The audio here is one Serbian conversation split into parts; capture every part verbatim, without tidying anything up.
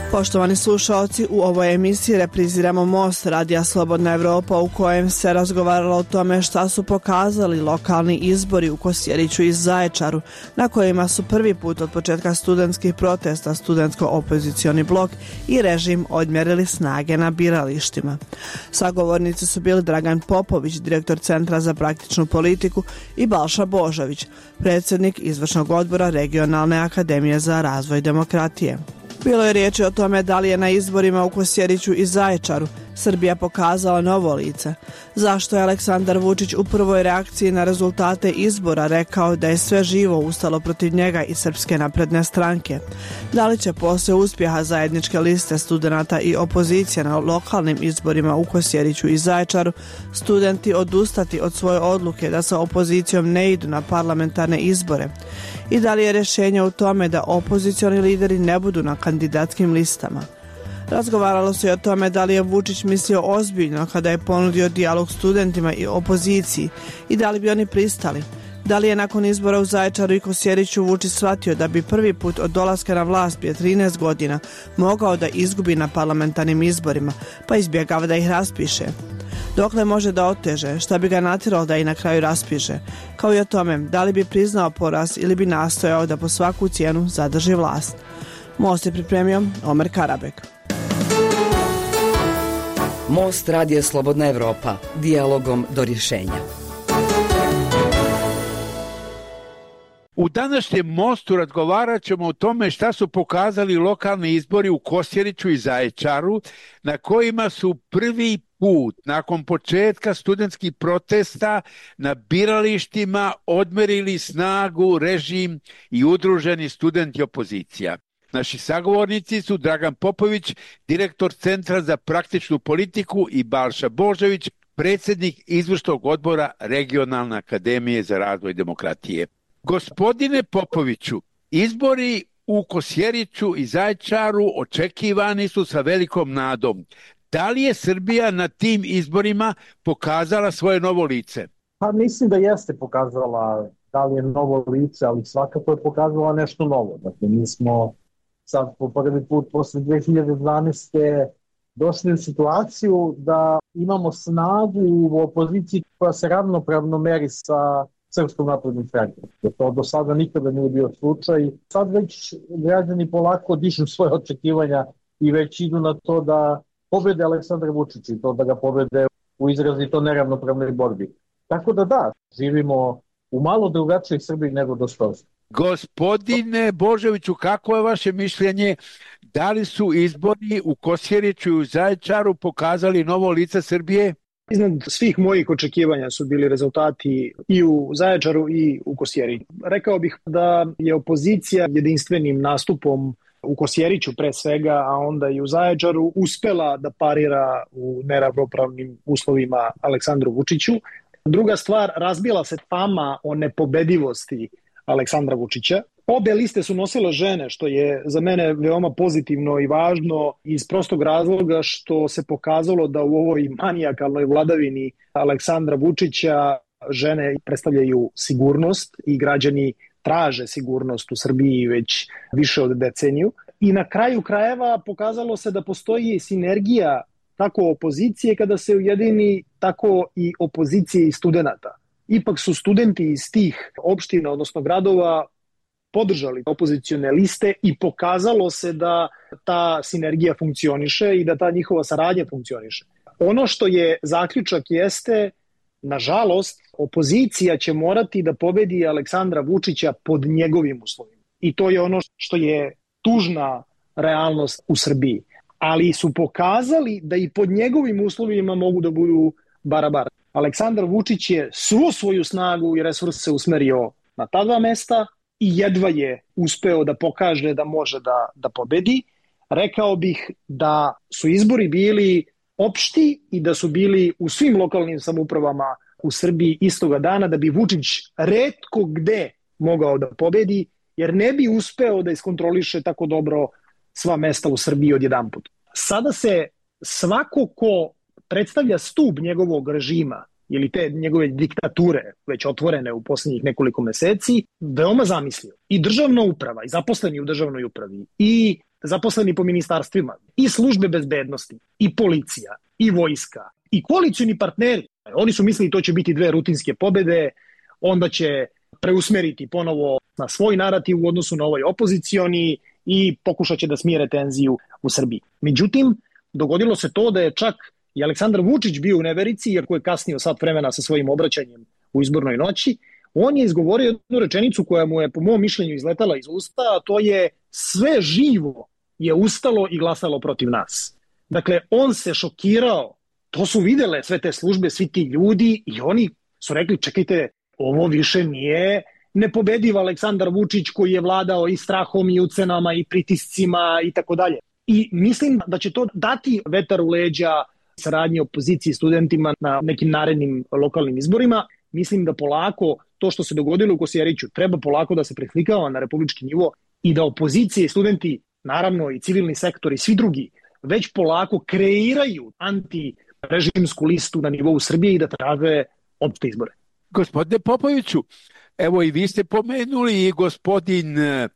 Poštovani slušalci, u ovoj emisiji repriziramo Most Radija Slobodna Evropa u kojem se razgovaralo o tome šta su pokazali lokalni izbori u Kosjeriću i Zaječaru, na kojima su prvi put od početka studentskih protesta studentsko-opozicioni blok i režim odmjerili snage na biralištima. Sagovornici su bili Dragan Popović, direktor Centra za praktičnu politiku, i Balša Božović, predsjednik izvršnog odbora Regionalne akademije za razvoj demokratije. Bilo je riječi o tome da li je na izborima u Kosjeriću i Zaječaru Srbija pokazala novo lice. Zašto je Aleksandar Vučić u prvoj reakciji na rezultate izbora rekao da je sve živo ustalo protiv njega i Srpske napredne stranke? Da li će poslije uspjeha zajedničke liste studenata i opozicije na lokalnim izborima u Kosjeriću i Zaječaru studenti odustati od svoje odluke da sa opozicijom ne idu na parlamentarne izbore? I da li je rješenje u tome da opozicioni lideri ne budu na kandidatskim listama? Razgovaralo se i o tome da li je Vučić mislio ozbiljno kada je ponudio dijalog studentima i opoziciji i da li bi oni pristali. Da li je nakon izbora u Zaječaru i Kosjeriću Vučić shvatio da bi prvi put od dolaska na vlast prije trinaest godina mogao da izgubi na parlamentarnim izborima, pa izbjegava da ih raspiše? Dokle može da oteže, šta bi ga natjeralo da i na kraju raspiše, kao i o tome da li bi priznao poraz ili bi nastojao da po svaku cijenu zadrži vlast. Most je pripremio Omer Karabek. Most Radija Slobodna Evropa, dijalogom do rješenja. U današnjem Mostu razgovarat ćemo o tome šta su pokazali lokalni izbori u Kosjeriću i Zaječaru, na kojima su prvi put nakon početka studentskih protesta na biralištima odmerili snagu režim i udruženi studenti opozicija. Naši sagovornici su Dragan Popović, direktor Centra za praktičnu politiku, i Balša Božović, predsjednik izvršnog odbora Regionalne akademije za razvoj demokratije. Gospodine Popoviću, izbori u Kosjeriću i Zaječaru očekivani su sa velikom nadom. Da li je Srbija na tim izborima pokazala svoje novo lice? Pa mislim da jeste pokazala da li je novo lice, ali svakako je pokazala nešto novo. Dakle, mi smo sad po prvi put posle dve hiljade dvanaeste. došli u situaciju da imamo snagu u opoziciji koja se ravnopravno meri sa Srpskom naprednom strankom. To do sada nikada nije bio slučaj. Sad već građani polako dižu svoje očekivanja i već idu na to da pobede Aleksandra Vučića i to da ga pobede u izrazito neravnopravnoj borbi. Tako da da, živimo u malo drugačijoj Srbiji nego do skoro. Gospodine Božoviću, kako je vaše mišljenje? Da li su izbori u Kosjeriću i u Zaječaru pokazali novo lice Srbije? Iznad svih mojih očekivanja su bili rezultati i u Zaječaru i u Kosjeriću. Rekao bih da je opozicija jedinstvenim nastupom u Kosjeriću pre svega, a onda i u Zaječaru uspela da parira u neravnopravnim uslovima Aleksandru Vučiću. Druga stvar, razbila se fama o nepobedivosti Aleksandra Vučića. Obe liste su nosile žene, što je za mene veoma pozitivno i važno iz prostog razloga što se pokazalo da u ovoj manijakalnoj vladavini Aleksandra Vučića žene predstavljaju sigurnost i građani traže sigurnost u Srbiji već više od deceniju. I na kraju krajeva pokazalo se da postoji sinergija kako opozicije kada se ujedini, tako i opozicije i studenta. Ipak su studenti iz tih opština, odnosno gradova, podržali opozicione liste i pokazalo se da ta sinergija funkcioniše i da ta njihova saradnja funkcioniše. Ono što je zaključak jeste, nažalost, opozicija će morati da pobedi Aleksandra Vučića pod njegovim uslovima. I to je ono što je tužna realnost u Srbiji. Ali su pokazali da i pod njegovim uslovima mogu da budu barabar. Aleksandar Vučić je svu svoju snagu i resurse usmerio na ta dva mesta i jedva je uspeo da pokaže da može da, da pobedi. Rekao bih da su izbori bili opšti i da su bili u svim lokalnim samoupravama u Srbiji istoga dana, da bi Vučić retko gde mogao da pobedi, jer ne bi uspeo da iskontroliše tako dobro sva mesta u Srbiji odjedanput. Sada se svako ko predstavlja stub njegovog režima ili te njegove diktature, već otvorene u posljednjih nekoliko meseci, veoma zamislio. I državna uprava, i zaposleni u državnoj upravi, i zaposleni po ministarstvima, i službe bezbednosti, i policija, i vojska, i koalicioni partneri. Oni su mislili to će biti dve rutinske pobede, onda će preusmeriti ponovo na svoj narativ u odnosu na ovaj opozicioni i pokušat će da smire tenziju u Srbiji. Međutim, dogodilo se to da je čak i Aleksandar Vučić bio u neverici, iako je kasnio sat vremena sa svojim obraćanjem u izbornoj noći. On je izgovorio jednu rečenicu koja mu je po mom mišljenju izletala iz usta, a to je: sve živo je ustalo i glasalo protiv nas. Dakle, on se šokirao, to su videle sve te službe, svi ti ljudi, i oni su rekli: čekajte, ovo više nije nepobediv Aleksandar Vučić koji je vladao i strahom i ucenama i pritiscima i tako dalje. I mislim da će to dati vetar u leđa saradnji opoziciji studentima na nekim narednim lokalnim izborima. Mislim da polako to što se dogodilo u Kosjeriću treba polako da se preslikava na republički nivo i da opozicije i studenti, naravno i civilni sektor i svi drugi, već polako kreiraju antirežimsku listu na nivou Srbije i da traže opšte izbore. Gospodine Popoviću, evo i vi ste pomenuli i gospodin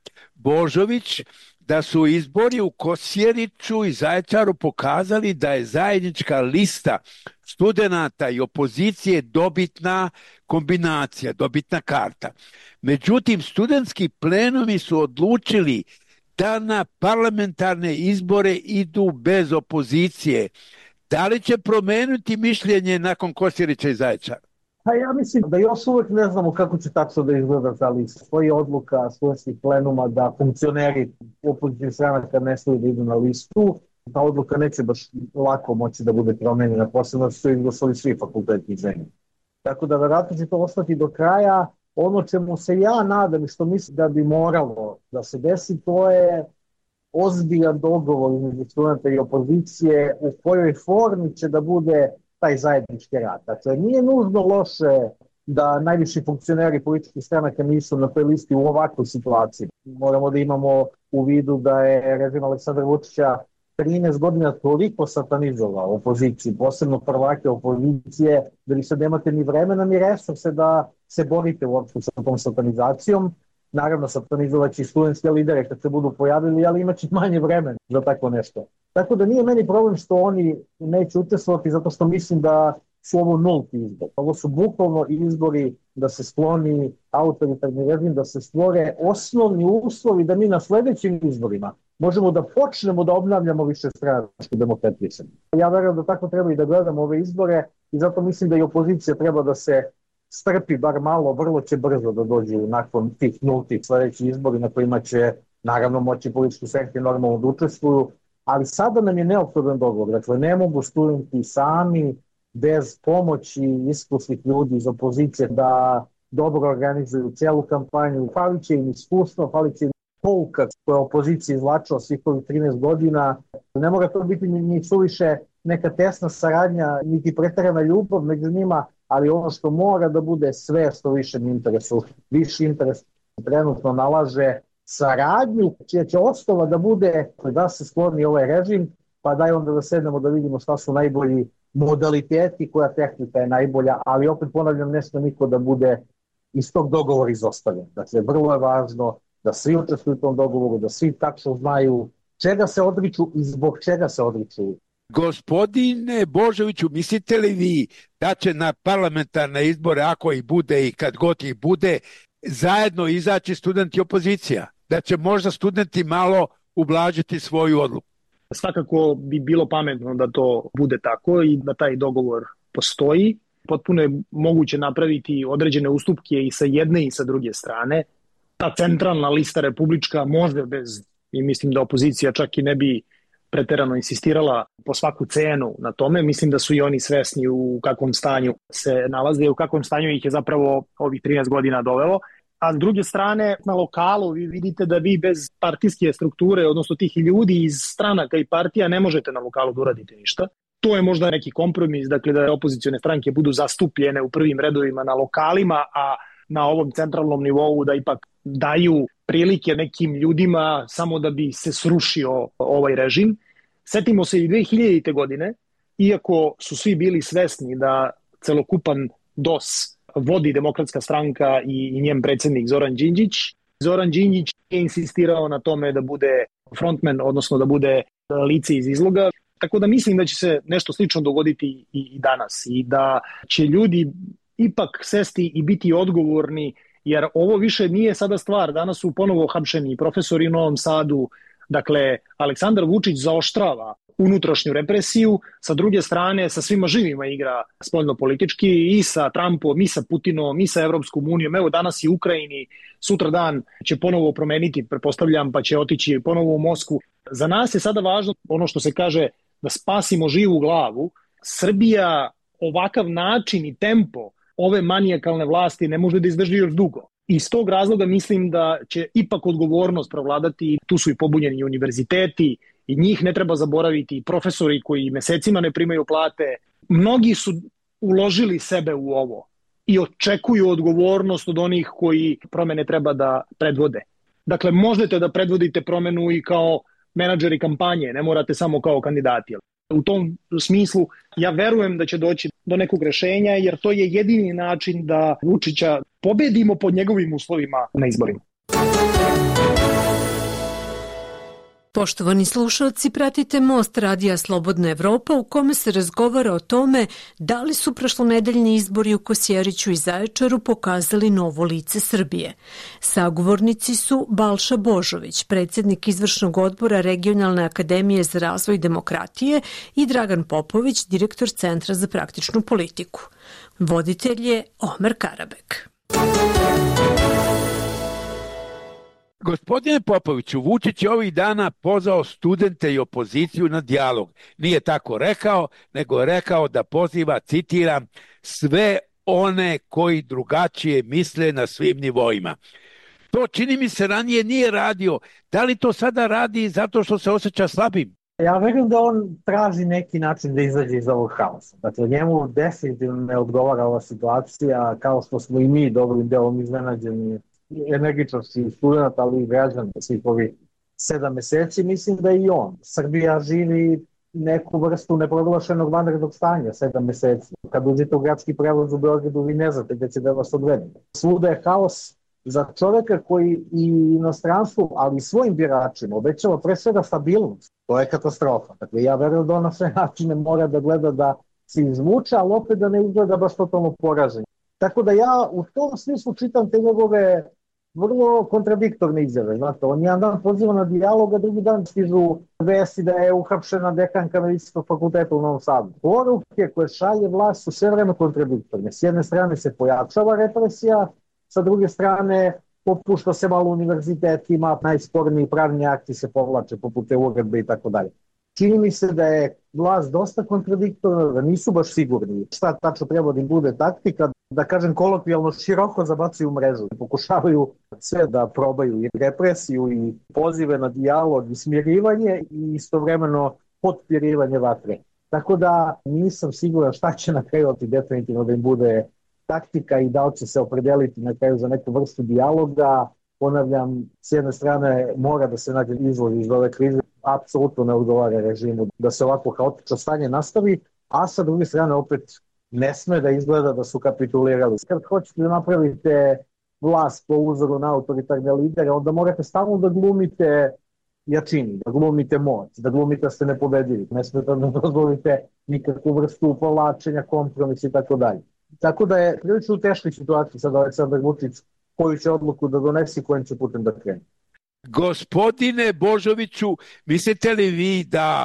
Božović da su izbori u Kosjeriću i Zaječaru pokazali da je zajednička lista studenata i opozicije dobitna kombinacija, dobitna karta. Međutim, studentski plenumi su odlučili da na parlamentarne izbore idu bez opozicije. Da li će promeniti mišljenje nakon Kosjerića i Zaječara? Pa ja mislim da još uvek ne znamo kako će tačno da izgleda ta lista. Stoji odluka studentskih plenuma da funkcioneri opozicijnih stranaka ne smiju da idu na listu. Ta odluka neće baš lako moći da bude promenjena, posebno su izglasali svi fakulteti zemlje. Tako da verovatno će to ostati do kraja. Ono čemu se ja nadam i što mislim da bi moralo da se desi, to je ozbiljan dogovor između studenta i opozicije u kojoj formi će da bude taj zajednički rad. Dakle, nije nužno loše da najviši funkcioneri političkih stranaka nisu na toj listi u ovakvoj situaciji. Moramo da imamo u vidu da je režim Aleksandra Vučića trinaest godina toliko satanizovao opoziciju, posebno prvake opozicije, da li sad nemate ni vremena ni resurse da se borite uopšte sa tom satanizacijom. Naravno, satanizovaći studentske lidere kad se budu pojavili, ali imaće manje vremena za tako nešto. Tako da nije meni problem što oni neće učestvovati, zato što mislim da su ovo nulti izbor. Ovo su bukvalno izbori da se skloni autoritarni režim, da se stvore osnovni uslovi da mi na sledećim izborima možemo da počnemo da obnavljamo više stranačku demokratiju. Ja verujem da tako treba i da gledamo ove izbore i zato mislim da i opozicija treba da se strpi bar malo, vrlo će brzo da dođu nakon tih nultih sledećih izbori na kojima će naravno moći politički stranke normalno da učestvuju, ali sada nam je neophodan dogovor. Dakle, ne mogu studenti sami bez pomoći iskusnih ljudi iz opozicije da dobro organizuju celu kampanju. Falit će im iskustvo, falit će im pouka koja opozicija izvlačila svih ovih trinaest godina. Ne mora to biti ni suviše neka tesna saradnja, niti preterana ljubav među njima, ali ono što mora da bude sve što više interesu, viši interes trenutno nalaže saradnju, čija će osnova da bude da se skloni ovaj režim, pa daj onda da sednemo da vidimo šta su najbolji modaliteti, koja tehnika je najbolja, ali opet ponavljam, ne sme niko da bude iz tog dogovora izostavljen. Dakle, vrlo je važno da svi učestvuju u tom dogovoru, da svi tačno znaju čega se odriču i zbog čega se odriču. Gospodine Božoviću, mislite li vi da će na parlamentarne izbore, ako ih bude i kad god ih bude, zajedno izaći studenti opozicija? Da će možda studenti malo ublažiti svoju odluku? Svakako bi bilo pametno da to bude tako i da taj dogovor postoji. Potpuno je moguće napraviti određene ustupke i sa jedne i sa druge strane. Ta centralna lista republička može bez, i mislim da opozicija čak i ne bi preterano insistirala po svaku cenu na tome. Mislim da su i oni svesni u kakvom stanju se nalaze i u kakvom stanju ih je zapravo ovih trinaest godina dovelo. A s druge strane, na lokalu vi vidite da vi bez partijske strukture, odnosno tih ljudi iz stranaka i partija, ne možete na lokalu da uradite ništa. To je možda neki kompromis, dakle da opozicione stranke budu zastupljene u prvim redovima na lokalima, a na ovom centralnom nivou da ipak daju prilike nekim ljudima samo da bi se srušio ovaj režim. Setimo se i dve hiljadite. godine, iako su svi bili svesni da celokupan D O S vodi Demokratska stranka i, i njen predsjednik Zoran Đinđić. Zoran Đinđić je insistirao na tome da bude frontman, odnosno da bude lice iz izloga. Tako da mislim da će se nešto slično dogoditi i danas i da će ljudi ipak sesti i biti odgovorni, jer ovo više nije sada stvar. Danas su ponovo hapšeni profesori u Novom Sadu. Dakle, Aleksandar Vučić zaoštrava unutrašnju represiju, sa druge strane sa svima živima igra spoljno-politički i sa Trumpom, i sa Putinom, i sa Evropskom unijom. Evo danas i u Ukrajini, sutra dan će ponovo promeniti, pretpostavljam, pa će otići ponovo u Moskvu. Za nas je sada važno ono što se kaže da spasimo živu glavu. Srbija ovakav način i tempo ove manijakalne vlasti ne može da izdrži još dugo. Iz tog razloga mislim da će ipak odgovornost provladati. Tu su i pobunjeni univerziteti i njih ne treba zaboraviti, profesori koji mesecima ne primaju plate. Mnogi su uložili sebe u ovo i očekuju odgovornost od onih koji promene treba da predvode. Dakle, možete da predvodite promenu i kao menadžeri kampanje, ne morate samo kao kandidati. U tom smislu ja verujem da će doći do nekog rešenja, jer to je jedini način da Vučića pobedimo pod njegovim uslovima na izborima. Poštovani slušalci, pratite Most radija Slobodna Evropa u kome se razgovara o tome da li su prošlonedeljni izbori u Kosjeriću i Zaječaru pokazali novo lice Srbije. Sagovornici su Balša Božović, predsjednik izvršnog odbora Regionalne akademije za razvoj demokratije, i Dragan Popović, direktor Centra za praktičnu politiku. Voditelj je Omer Karabek. Gospodine Popoviću, Vučić je ovih dana pozvao studente i opoziciju na dijalog. Nije tako rekao, nego je rekao da poziva, citiram, sve one koji drugačije misle na svim nivoima. To čini mi se ranije nije radio. Da li to sada radi zato što se osjeća slabim? Ja verujem da on traži neki način da izađe iz ovog haosa. Dakle, njemu definitivno ne odgovara ova situacija, kao što smo i mi dobrim delom iznenađeni energičnosti studenta, ali i građana svih ovih sedam meseci. Mislim da i on. Srbija živi neku vrstu neproglašenog vanrednog stanja sedam meseci. Kad uđete u gradski prevoz u Beogradu, vi ne znate gde će da vas odvede. Svuda je haos. Za čoveka koji i inostranstvu, ali i svojim biračima obećava pre svega stabilnost, to je katastrofa. Dakle, ja verujem da on na sve načine mora da gleda da se izvuče, ali opet da ne izgleda baš totalno poražen. Tako da ja u tom smislu čitam te njegove vrlo kontradiktorne izjave. Znate, on jedan dan poziva na dijalog, a drugi dan stižu vesti da je uhapšena dekanka Medicinskog fakulteta u Novom Sadu. Poruke koje šalje vlast su sve vreme kontradiktorne. S jedne strane se pojačava represija, sa druge strane popušta se malo univerzitetima, najsporniji pravni akti se povlače poput te uredbe i tako dalje. Čini mi se da je vlast dosta kontradiktorna, da nisu baš sigurni šta tačno treba da im bude taktika, da kažem kolokvijalno široko zabacuju mrežu. Pokušavaju sve da probaju i represiju i pozive na dijalog i smirivanje i istovremeno potpirivanje vatre. Tako da nisam siguran šta će na kraju definitivno da im bude taktika i da li će se opredeliti na kraju za neku vrstu dijaloga. Ponavljam, s jedne strane mora da se nađe izvod iz ove krize, apsolutno ne odgovara režimu da se ovako haotično stanje nastavi, a sa druge strane opet ne sme da izgleda da su kapitulirali. Kad hoćete da napravite vlast po uzoru na autoritarne lidere, onda morate stalno da glumite jačini, da glumite moć, da glumite da ste nepobedivi. Ne smete da dozvolite nikakvu vrstu povlačenja, kompromisa i tako dalje. Tako da je prilično u teškoj situaciji sad Aleksandar Vučić koju će odluku da donesi i kojim će putem da krene. Gospodine Božoviću, mislite li vi da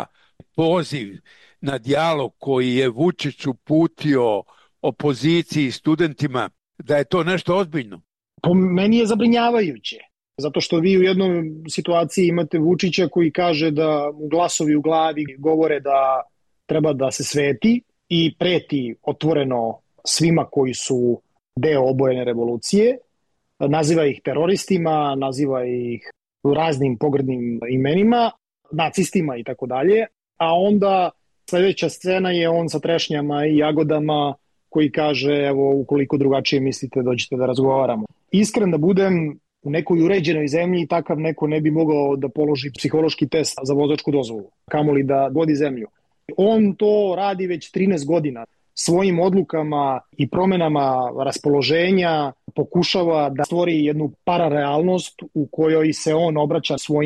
poziv na dijalog koji je Vučić uputio opoziciji i studentima, da je to nešto ozbiljno? Po meni je zabrinjavajuće, zato što vi u jednoj situaciji imate Vučića koji kaže da glasovi u glavi govore da treba da se sveti i preti otvoreno svima koji su deo obojene revolucije, naziva ih teroristima, naziva ih raznim pogrdnim imenima, nacistima i tako dalje, a onda sledeća scena je on sa trešnjama i jagodama koji kaže, evo, ukoliko drugačije mislite, dođite da razgovaramo. Iskren da budem, u nekoj uređenoj zemlji takav neko ne bi mogao da položi psihološki test za vozačku dozvolu, kamoli da vodi zemlju. On to radi već trinaest godina. Svojim odlukama i promenama raspoloženja pokušava da stvori jednu pararealnost u kojoj se on obraća svojim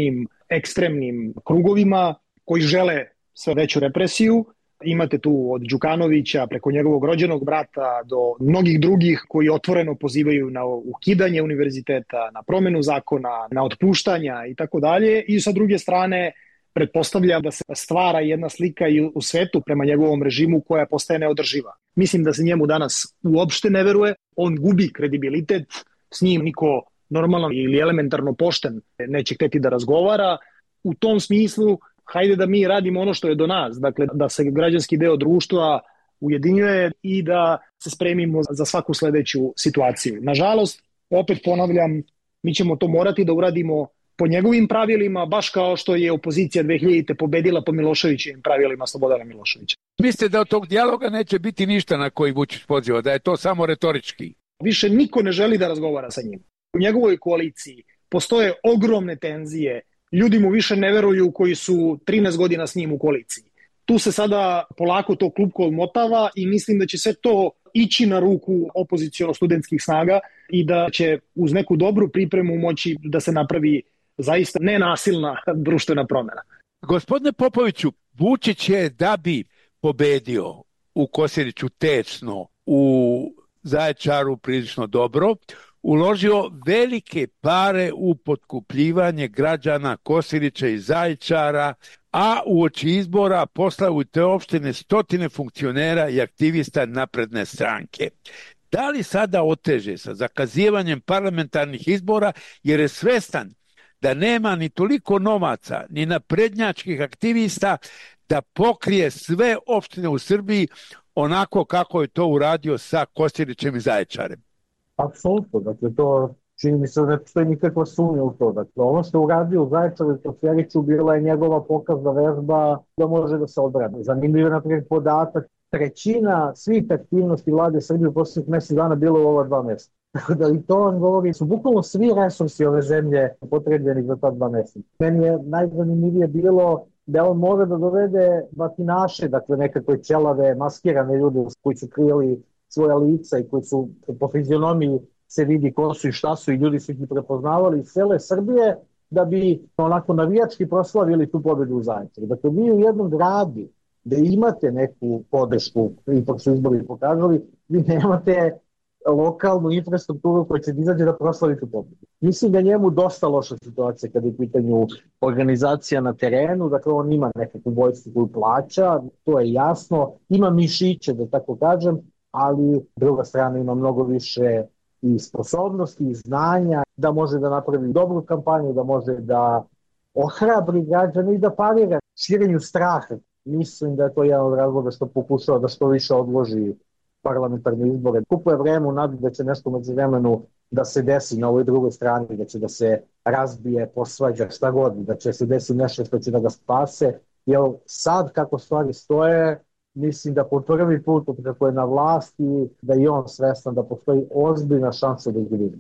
ekstremnim krugovima koji žele sve veću represiju. Imate tu od Đukanovića preko njegovog rođenog brata do mnogih drugih koji otvoreno pozivaju na ukidanje univerziteta, na promenu zakona, na otpuštanja i tako dalje. I sa druge strane pretpostavlja da se stvara jedna slika i u svetu prema njegovom režimu koja postaje neodrživa. Mislim da se njemu danas uopšte ne veruje, on gubi kredibilitet, s njim niko normalno ili elementarno pošten neće hteti da razgovara. U tom smislu, hajde da mi radimo ono što je do nas, dakle da se građanski deo društva ujedinjuje i da se spremimo za svaku sledeću situaciju. Nažalost, opet ponavljam, mi ćemo to morati da uradimo po njegovim pravilima, baš kao što je opozicija dve hiljadite pobedila po Miloševićevim pravilima Slobodana Miloševića. Mislite da od tog dijaloga neće biti ništa na koji Vučić poziva, da je to samo retorički? Više niko ne želi da razgovara sa njim. U njegovoj koaliciji postoje ogromne tenzije, ljudi mu više ne veruju koji su trinaest godina s njim u koaliciji. Tu se sada polako to klupko odmotava i mislim da će sve to ići na ruku opoziciono-studentskih snaga i da će uz neku dobru pripremu moći da se napravi zaista nenasilna društvena promjena. Gospodine Popoviću, Vučić je da bi pobedio u Kosjeriću tečno, u Zaječaru prilično dobro, uložio velike pare u potkupljivanje građana Kosjerića i Zaječara, a uoči izbora poslao u te opštine stotine funkcionera i aktivista napredne stranke. Da li sada oteže sa zakazivanjem parlamentarnih izbora jer je svestan da nema ni toliko novaca ni naprednjačkih aktivista da pokrije sve opštine u Srbiji onako kako je to uradio sa Kosjerićem i Zaječarem? Apsolutno, dakle to čini mi se da ne postoji nikakva sumnja u to. Dakle, ono što je uradio u Zaječaru i Kosjeriću bila je njegova pokazna vežba da može da se odbrani. Zanimljiv je naprijed podatak, trećina svih aktivnosti vlade Srbije u posljednjih mjesec dana bilo u ova dva mjeseca. Tako da i to vam govori, su bukvalno svi resursi ove zemlje potrebljeni za ta dva mjeseca. Meni je najzanimljivije bilo da on mora da dovede batinaše, dakle nekakve ćelave, maskirane ljude koji su krijeli svoja lica i koji su po fizionomiji se vidi ko su i šta su i ljudi su ih prepoznavali iz cele Srbije da bi onako navijački proslavili tu pobjedu u Zaječaru. Dakle, vi u jednom gradu da imate neku podršku, ipak su izbori pokazali, vi nemate lokalnu infrastrukturu koja će izađe da proslavi tu pobjedu. Mislim da njemu dosta loša situacija kada je u pitanju organizacija na terenu, dakle on ima nekakvu vojsku koju plaća, to je jasno, ima mišiće da tako kažem, ali druga strana ima mnogo više i sposobnosti i znanja da može da napravi dobru kampanju, da može da ohrabri građane i da parira širenju straha. Mislim da je to jedan od razloga što pokušava da što više odloži parlamentarne izbore. Kupuje vreme u nadi da će nešto među vremenu da se desi na ovoj drugoj strani, da će da se razbije, posvađa, šta god, da će se desi nešto što će da ga spase. Jer sad kako stvari stoje, mislim da po prvi put kako je na vlasti, da je on svestan da postoji ozbiljna šansa da izgubi.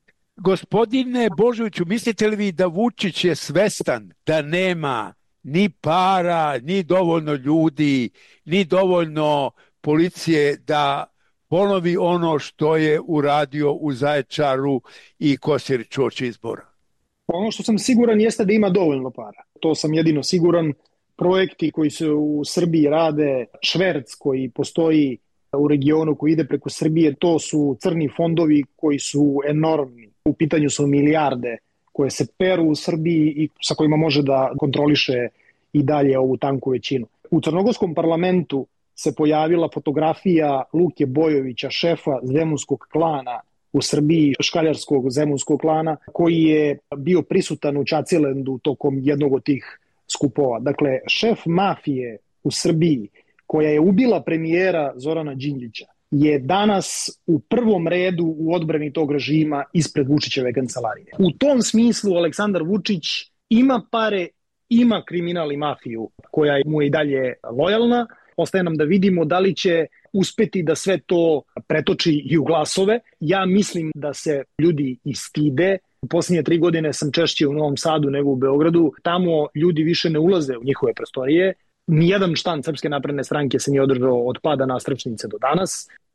Gospodine Božoviću, mislite li vi da Vučić je svestan da nema ni para, ni dovoljno ljudi, ni dovoljno policije da ponovi ono što je uradio u Zaječaru i Kosjeriću uoči izbora? Ono što sam siguran jeste da ima dovoljno para. To sam jedino siguran. Projekti koji se u Srbiji rade, šverc koji postoji u regionu koji ide preko Srbije, to su crni fondovi koji su enormni. U pitanju su milijarde koje se peru u Srbiji i sa kojima može da kontroliše i dalje ovu tanku većinu. U crnogorskom parlamentu se pojavila fotografija Luke Bojovića, šefa zemunskog klana u Srbiji, škaljarskog zemunskog klana, koji je bio prisutan u Čacilendu tokom jednog od tih skupova. Dakle, šef mafije u Srbiji, koja je ubila premijera Zorana Đinđića, je danas u prvom redu u odbrani tog režima ispred Vučićeve kancelarije. U tom smislu Aleksandar Vučić ima pare, ima kriminal i mafiju koja mu je i dalje lojalna. Ostaje nam da vidimo da li će uspeti da sve to pretoči i u glasove. Ja mislim da se ljudi istide. U posljednje tri godine sam češće u Novom Sadu nego u Beogradu. Tamo ljudi više ne ulaze u njihove prostorije. Nijedan štand Srpske napredne stranke se nije održao od pada Nastrčnice do danas.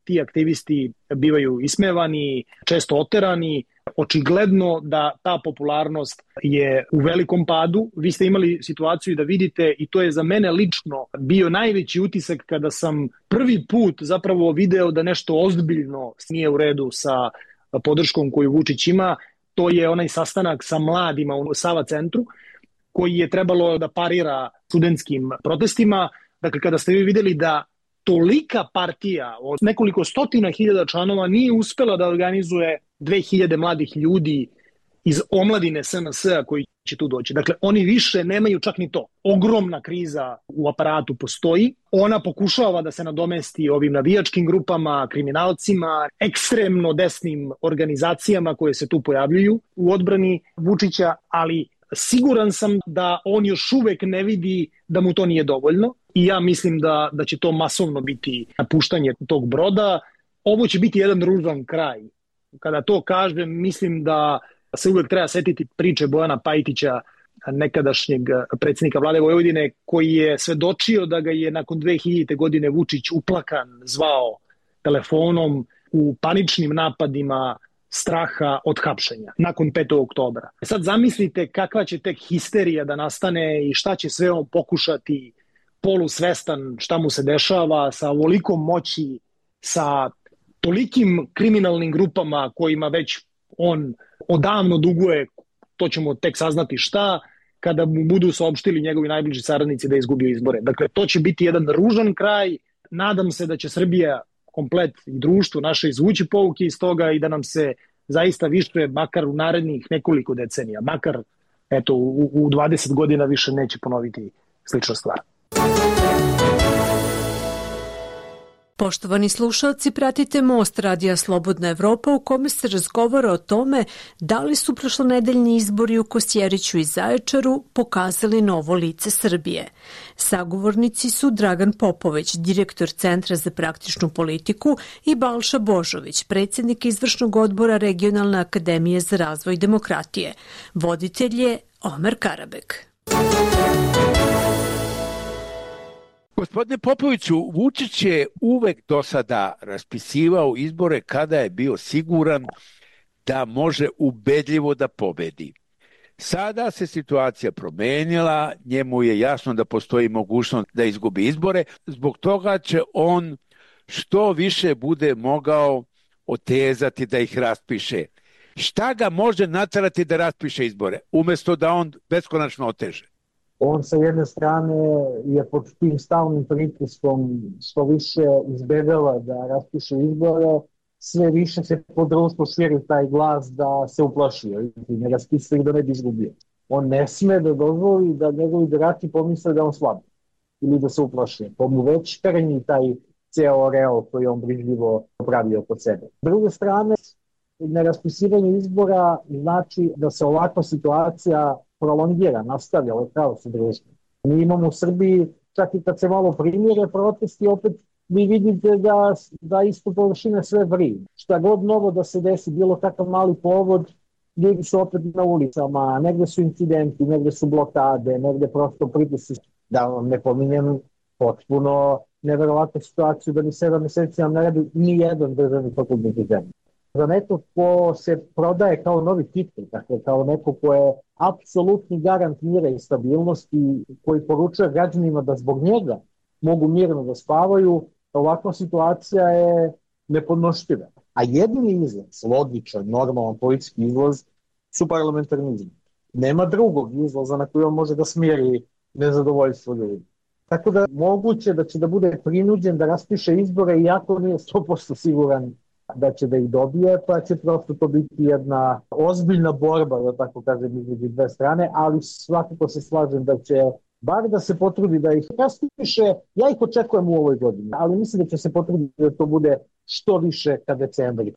ti aktivisti bivaju ismevani, često oterani. Očigledno da ta popularnost je u velikom padu. Vi ste imali situaciju da vidite, i to je za mene lično bio najveći utisak kada sam prvi put zapravo video da nešto ozbiljno nije u redu sa podrškom koju Vučić ima. To je onaj sastanak sa mladima u Sava centru, koji je trebalo da parira studentskim protestima. Dakle, kada ste vi videli da tolika partija od nekoliko stotina hiljada članova nije uspela da organizuje dve hiljade mladih ljudi iz omladine S N S-a koji će tu doći. Dakle, oni više nemaju čak ni to. Ogromna kriza u aparatu postoji. Ona pokušava da se nadomesti ovim navijačkim grupama, kriminalcima, ekstremno desnim organizacijama koje se tu pojavljuju u odbrani Vučića, ali siguran sam da on još uvek ne vidi da mu to nije dovoljno i ja mislim da, da će to masovno biti napuštanje tog broda. Ovo će biti jedan ružan kraj. Kada to kažem, mislim da se uvek treba setiti priče Bojana Pajtića, nekadašnjeg predsjednika vlade Vojvodine, koji je svedočio da ga je nakon dve hiljadite godine Vučić uplakan zvao telefonom u paničnim napadima straha od hapšenja nakon petog oktobra. Sad zamislite kakva će tek histerija da nastane i šta će sve on pokušati, polusvestan šta mu se dešava, sa ovolikom moći, sa tolikim kriminalnim grupama kojima već on odavno duguje, to ćemo tek saznati šta, kada mu budu saopštili njegovi najbliži saradnici da je izgubio izbore. Dakle, to će biti jedan ružan kraj. Nadam se da će Srbija komplet i društvo naše izvući pouke iz toga i da nam se zaista više, makar u narednih nekoliko decenija, makar eto, u, u dvadeset godina više neće ponoviti slična stvar. Poštovani slušalci, pratite Most Radija Slobodna Evropa u kome se razgovara o tome da li su prošlonedeljni izbori u Kosjeriću i Zaječaru pokazali novo lice Srbije. Sagovornici su Dragan Popović, direktor Centra za praktičnu politiku, i Balša Božović, predsjednik izvršnog odbora Regionalne akademije za razvoj demokratije. Voditelj je Omer Karabek. Gospodine Popoviću, Vučić je uvek do sada raspisivao izbore kada je bio siguran da može ubedljivo da pobedi. Sada se situacija promenila, njemu je jasno da postoji mogućnost da izgubi izbore, zbog toga će on što više bude mogao otezati da ih raspiše. Šta ga može naterati da raspiše izbore, umjesto da on beskonačno oteže? On sa jedne strane je pod tim stalnim pritiskom što više izbegava da raspiše izbore, sve više se po društvu širi taj glas da se uplašio i ne raspisuje da ne bi izgubio. On ne sme da dozvoli da njegovi birači pomisle da on slab ili da se uplašio. To mu već krnji taj ceo real koji on brižljivo pravio kod sebe. S druge strane, neraspisivanje izbora znači da se ovakva situacija prolongira, nastavlja ovaj kaos u društvu. Mi imamo u Srbiji, čak i kad se malo primire protesti, opet vi vidite da, da isto površine sve vrije. Šta god novo da se desi, bilo kakav mali povod, ljudi su opet na ulicama, negde su incidenti, negde su blokade, negde prosto pritisci. Da vam ne pominjem potpuno neverovatnu situaciju da ni sedam meseci nam ne radi ni jedan državni fakultet u zemlji. Za neko ko se prodaje kao novi titul, dakle kao neko ko je apsolutni garant mira i stabilnosti, koji poručuje građanima da zbog njega mogu mirno da spavaju, ovakva situacija je nepodnošljiva. A jedini izlaz, logičan, normalan politički izlaz, su parlamentarizmi. Nema drugog izlaza na koji on može da smiri nezadovoljstvo ljudi. Tako da moguće da će da bude prinuđen da raspiše izbore, iako nije sto posto siguran da će da ih dobije, pa će prosto to biti jedna ozbiljna borba, da tako kažem, između dve strane, ali svakako se slažem da će bar da se potrudi da ih raspiše. Ja ih očekujem u ovoj godini, ali mislim da će se potruditi da to bude što više ka decembri.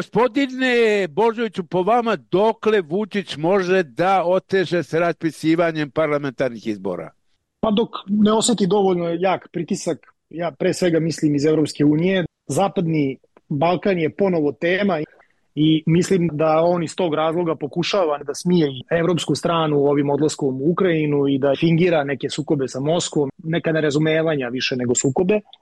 Gospodine Božoviću, po vama dokle Vučić može da oteže s raspisivanjem parlamentarnih izbora? Pa dok ne osjeti dovoljno jak pritisak, ja pre svega mislim iz Evropske unije, zapadni Balkan je ponovo tema i mislim da on iz tog razloga pokušava da smije i evropsku stranu ovim odlaskom u Ukrajinu i da fingira neke sukobe sa Moskvom, neka nerazumevanja više nego sukobe.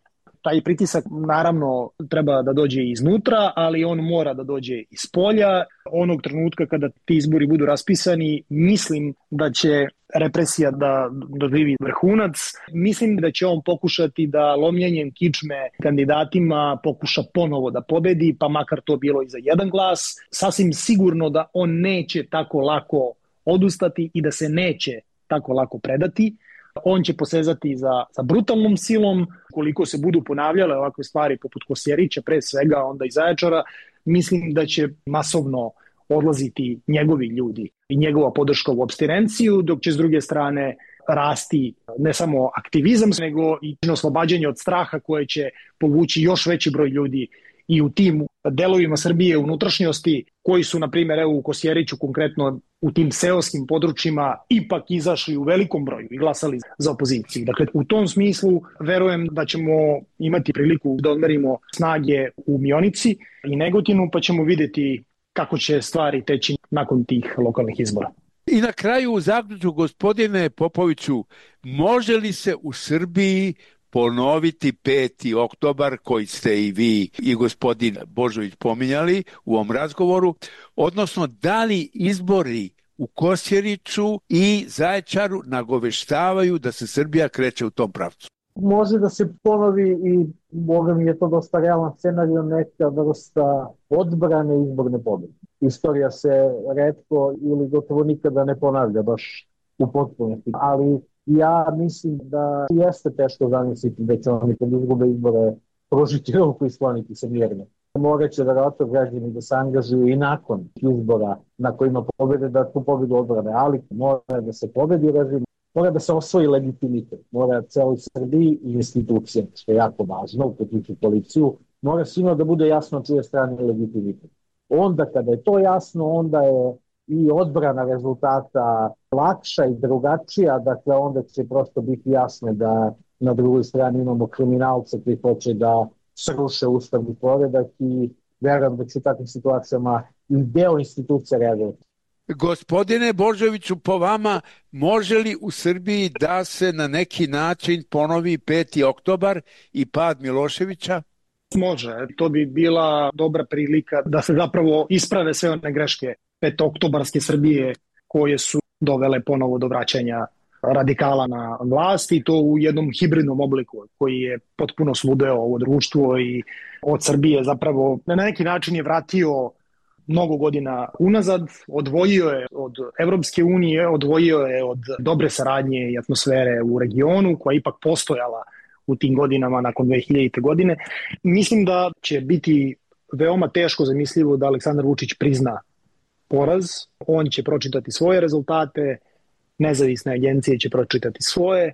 Taj pritisak naravno treba da dođe iznutra, ali on mora da dođe iz polja. Onog trenutka kada ti izbori budu raspisani, mislim da će represija da doživi vrhunac. Mislim da će on pokušati da lomljenjem kičme kandidatima pokuša ponovo da pobedi, pa makar to bilo i za jedan glas. Sasvim sigurno da on neće tako lako odustati i da se neće tako lako predati. On će posezati za, za brutalnom silom. Koliko se budu ponavljale ovakve stvari poput Kosjerića, pre svega onda i Zaječara, mislim da će masovno odlaziti njegovi ljudi i njegova podrška u apstinenciju, dok će s druge strane rasti ne samo aktivizam, nego i oslobađanje od straha koje će povući još veći broj ljudi i u tim delovima Srbije unutrašnjosti koji su, na primjer, evo u Kosjeriću konkretno u tim seoskim područjima ipak izašli u velikom broju i glasali za opoziciju. Dakle, u tom smislu verujem da ćemo imati priliku da odmerimo snage u Mionici i Negotinu, pa ćemo vidjeti kako će stvari teći nakon tih lokalnih izbora. I na kraju u zaključku, gospodine Popoviću, može li se u Srbiji ponoviti peti oktobar koji ste i vi i gospodin Božović pominjali u ovom razgovoru, odnosno da li izbori u Kosjeriću i Zaječaru nagoveštavaju da se Srbija kreće u tom pravcu? Može da se ponovi i Boga mi je to dosta realan scenario, neka vrsta odbrane izborne pobjede. Istorija se retko ili gotovo nikada ne ponavlja baš u potpunosti, ali ja mislim da jeste teško zamisliti da će oni kad izgube izbore pružiti ruku i skloniti se mirno. Morat će verovatno građani da se angažuju i nakon izbora na kojima pobede da tu pobedu odbrane, ali mora da se pobedi režim, mora da se osvoji legitimitet, mora celoj Srbiji i institucije, što je jako važno, uključujući policiju, mora svima da bude jasno čije strane legitimitet. Onda kada je to jasno, onda je i odbrana rezultata lakša i drugačija, dakle onda će prosto biti jasno da na drugoj strani imamo kriminalce koji hoće da sruše ustavni poredak i verujem da će u takvim situacijama i deo institucija reagovati. Gospodine Božoviću, po vama, može li u Srbiji da se na neki način ponovi peti oktobar i pad Miloševića? Može, to bi bila dobra prilika da se zapravo isprave sve one greške petooktobarske Srbije koje su dovele ponovo do vraćanja radikala na vlast i to u jednom hibridnom obliku koji je potpuno sludeo ovo društvo i od Srbije zapravo na neki način je vratio mnogo godina unazad, odvojio je od Evropske unije, odvojio je od dobre saradnje i atmosfere u regionu koja je ipak postojala u tim godinama nakon dve hiljadite. godine. Mislim da će biti veoma teško zamislivo da Aleksandar Vučić prizna poraz. On će pročitati svoje rezultate, nezavisne agencije će pročitati svoje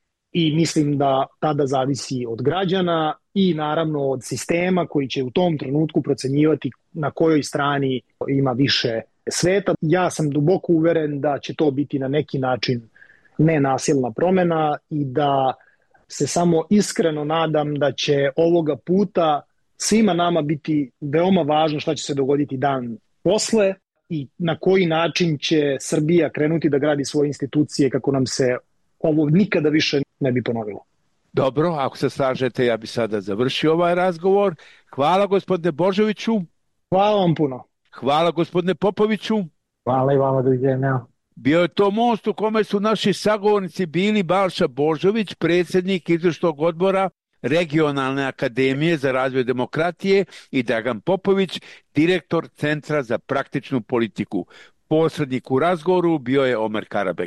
i mislim da tada zavisi od građana i naravno od sistema koji će u tom trenutku procenjivati na kojoj strani ima više sveta. Ja sam duboko uveren da će to biti na neki način nenasilna promena i da se samo iskreno nadam da će ovoga puta svima nama biti veoma važno šta će se dogoditi dan posle i na koji način će Srbija krenuti da gradi svoje institucije kako nam se ovo nikada više ne bi ponovilo. Dobro, ako se slažete, ja bi sada završio ovaj razgovor. Hvala gospodine Božoviću. Hvala vam puno. Hvala gospodine Popoviću. Hvala i vama, doviđenja. Bio je to most u kome su naši sagovornici bili Balša Božović, predsjednik izvršnog odbora Regionalne akademije za razvoj demokratije i Dragan Popović, direktor Centra za praktičnu politiku. Posrednik u razgovoru bio je Omer Karabek.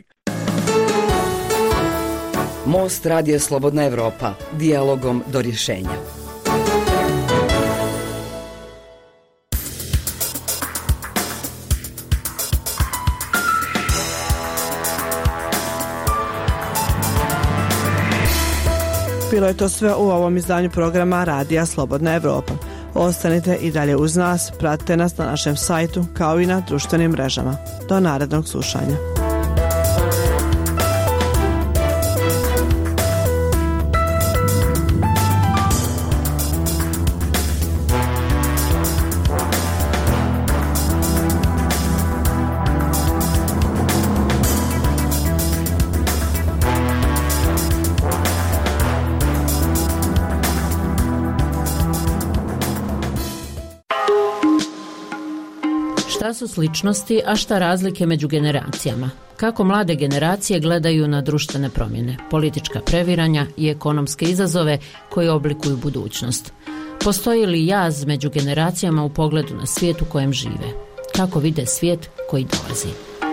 Most Radija Slobodna Evropa, dijalogom do rješenja. Bilo je to sve u ovom izdanju programa Radija Slobodna Evropa. Ostanite i dalje uz nas, pratite nas na našem sajtu kao i na društvenim mrežama. Do narednog slušanja. Šta su sličnosti, a šta razlike među generacijama? Kako mlade generacije gledaju na društvene promjene, politička previranja i ekonomske izazove koji oblikuju budućnost? Postoji li jaz među generacijama u pogledu na svijet u kojem žive? Kako vide svijet koji dolazi?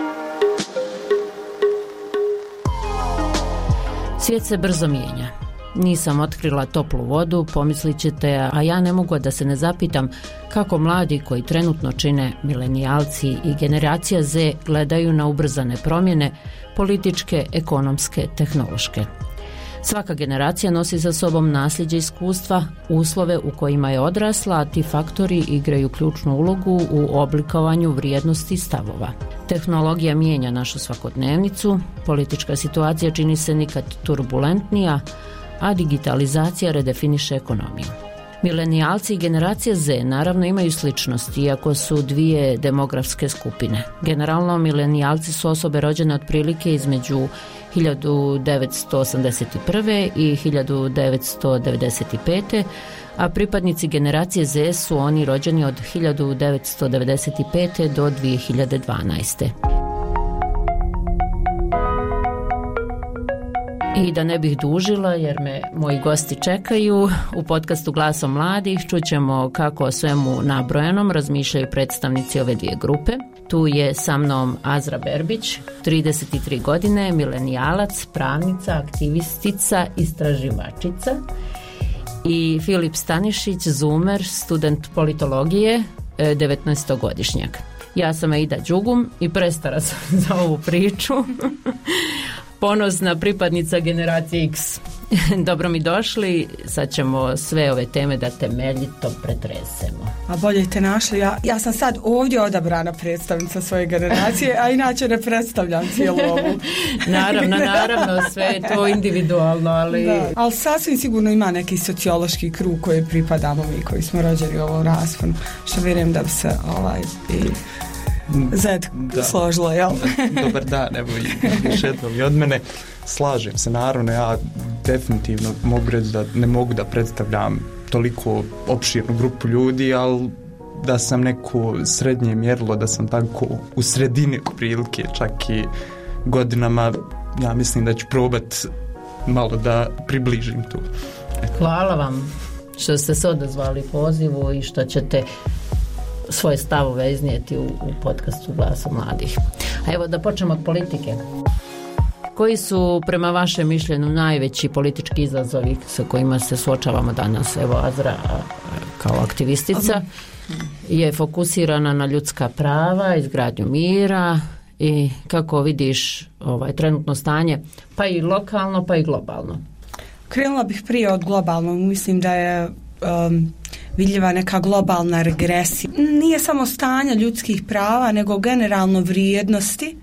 Svijet se brzo mijenja. Nisam otkrila toplu vodu, pomislit ćete, a ja ne mogu da se ne zapitam kako mladi koji trenutno čine milenijalci i generacija Z gledaju na ubrzane promjene, političke, ekonomske, tehnološke. Svaka generacija nosi sa sobom nasljeđe iskustva, uslove u kojima je odrasla, a ti faktori igraju ključnu ulogu u oblikovanju vrijednosti i stavova. Tehnologija mijenja našu svakodnevnicu, politička situacija čini se nikad turbulentnija, a digitalizacija redefiniše ekonomiju. Milenijalci i generacija Z naravno imaju sličnosti, iako su dvije demografske skupine. Generalno, milenijalci su osobe rođene otprilike između hiljadu devetsto osamdeset prve i hiljadu devetsto devedeset pete. a pripadnici generacije Z su oni rođeni od hiljadu devetsto devedeset pete do dvije hiljade dvanaeste. I da ne bih dužila, jer me moji gosti čekaju, u podcastu Glasom mladih čućemo kako o svemu nabrojenom razmišljaju predstavnici ove dvije grupe. Tu je sa mnom Azra Berbić, trideset tri godine, milenijalac, pravnica, aktivistica, istraživačica, i Filip Stanišić, zoomer, student politologije, devetnaestogodišnjak. Ja sam Aida Đugum i prestara sam za ovu priču. Ponosna pripadnica generacije X. Dobro mi došli, sad ćemo sve ove teme da temeljito pretresemo. A bolje te našli, ja, ja sam sad ovdje odabrana predstavnica svoje generacije, a inače ne predstavljam cijelu ovu. Naravno, naravno, sve je to individualno, ali... Da, ali sasvim sigurno ima neki sociološki krug koji pripadamo mi, koji smo rođeni u ovom rasponu, što vjerujem da bi se ovaj... I... Zed složilo, jel? Dobar dan, evo i još jednom i od mene. Slažem se, naravno, ja definitivno mogu reći da ne mogu da predstavljam toliko opširnu grupu ljudi, ali da sam neko srednje mjerilo, da sam tako u sredini prilike, čak i godinama, ja mislim da ću probat malo da približim tu. Eto. Hvala vam što ste se odazvali pozivu i što ćete svoje stavove iznijeti u, u podcastu Glasa mladih. A evo da počnemo od politike. Koji su prema vašem mišljenju najveći politički izazovi sa kojima se suočavamo danas? Evo Azra kao aktivistica je fokusirana na ljudska prava, izgradnju mira i kako vidiš ovaj trenutno stanje, pa i lokalno pa i globalno. Krenula bih prije od globalnog, mislim da je um, vidljiva neka globalna regresija. Nije samo stanje ljudskih prava, nego generalno vrijednosti.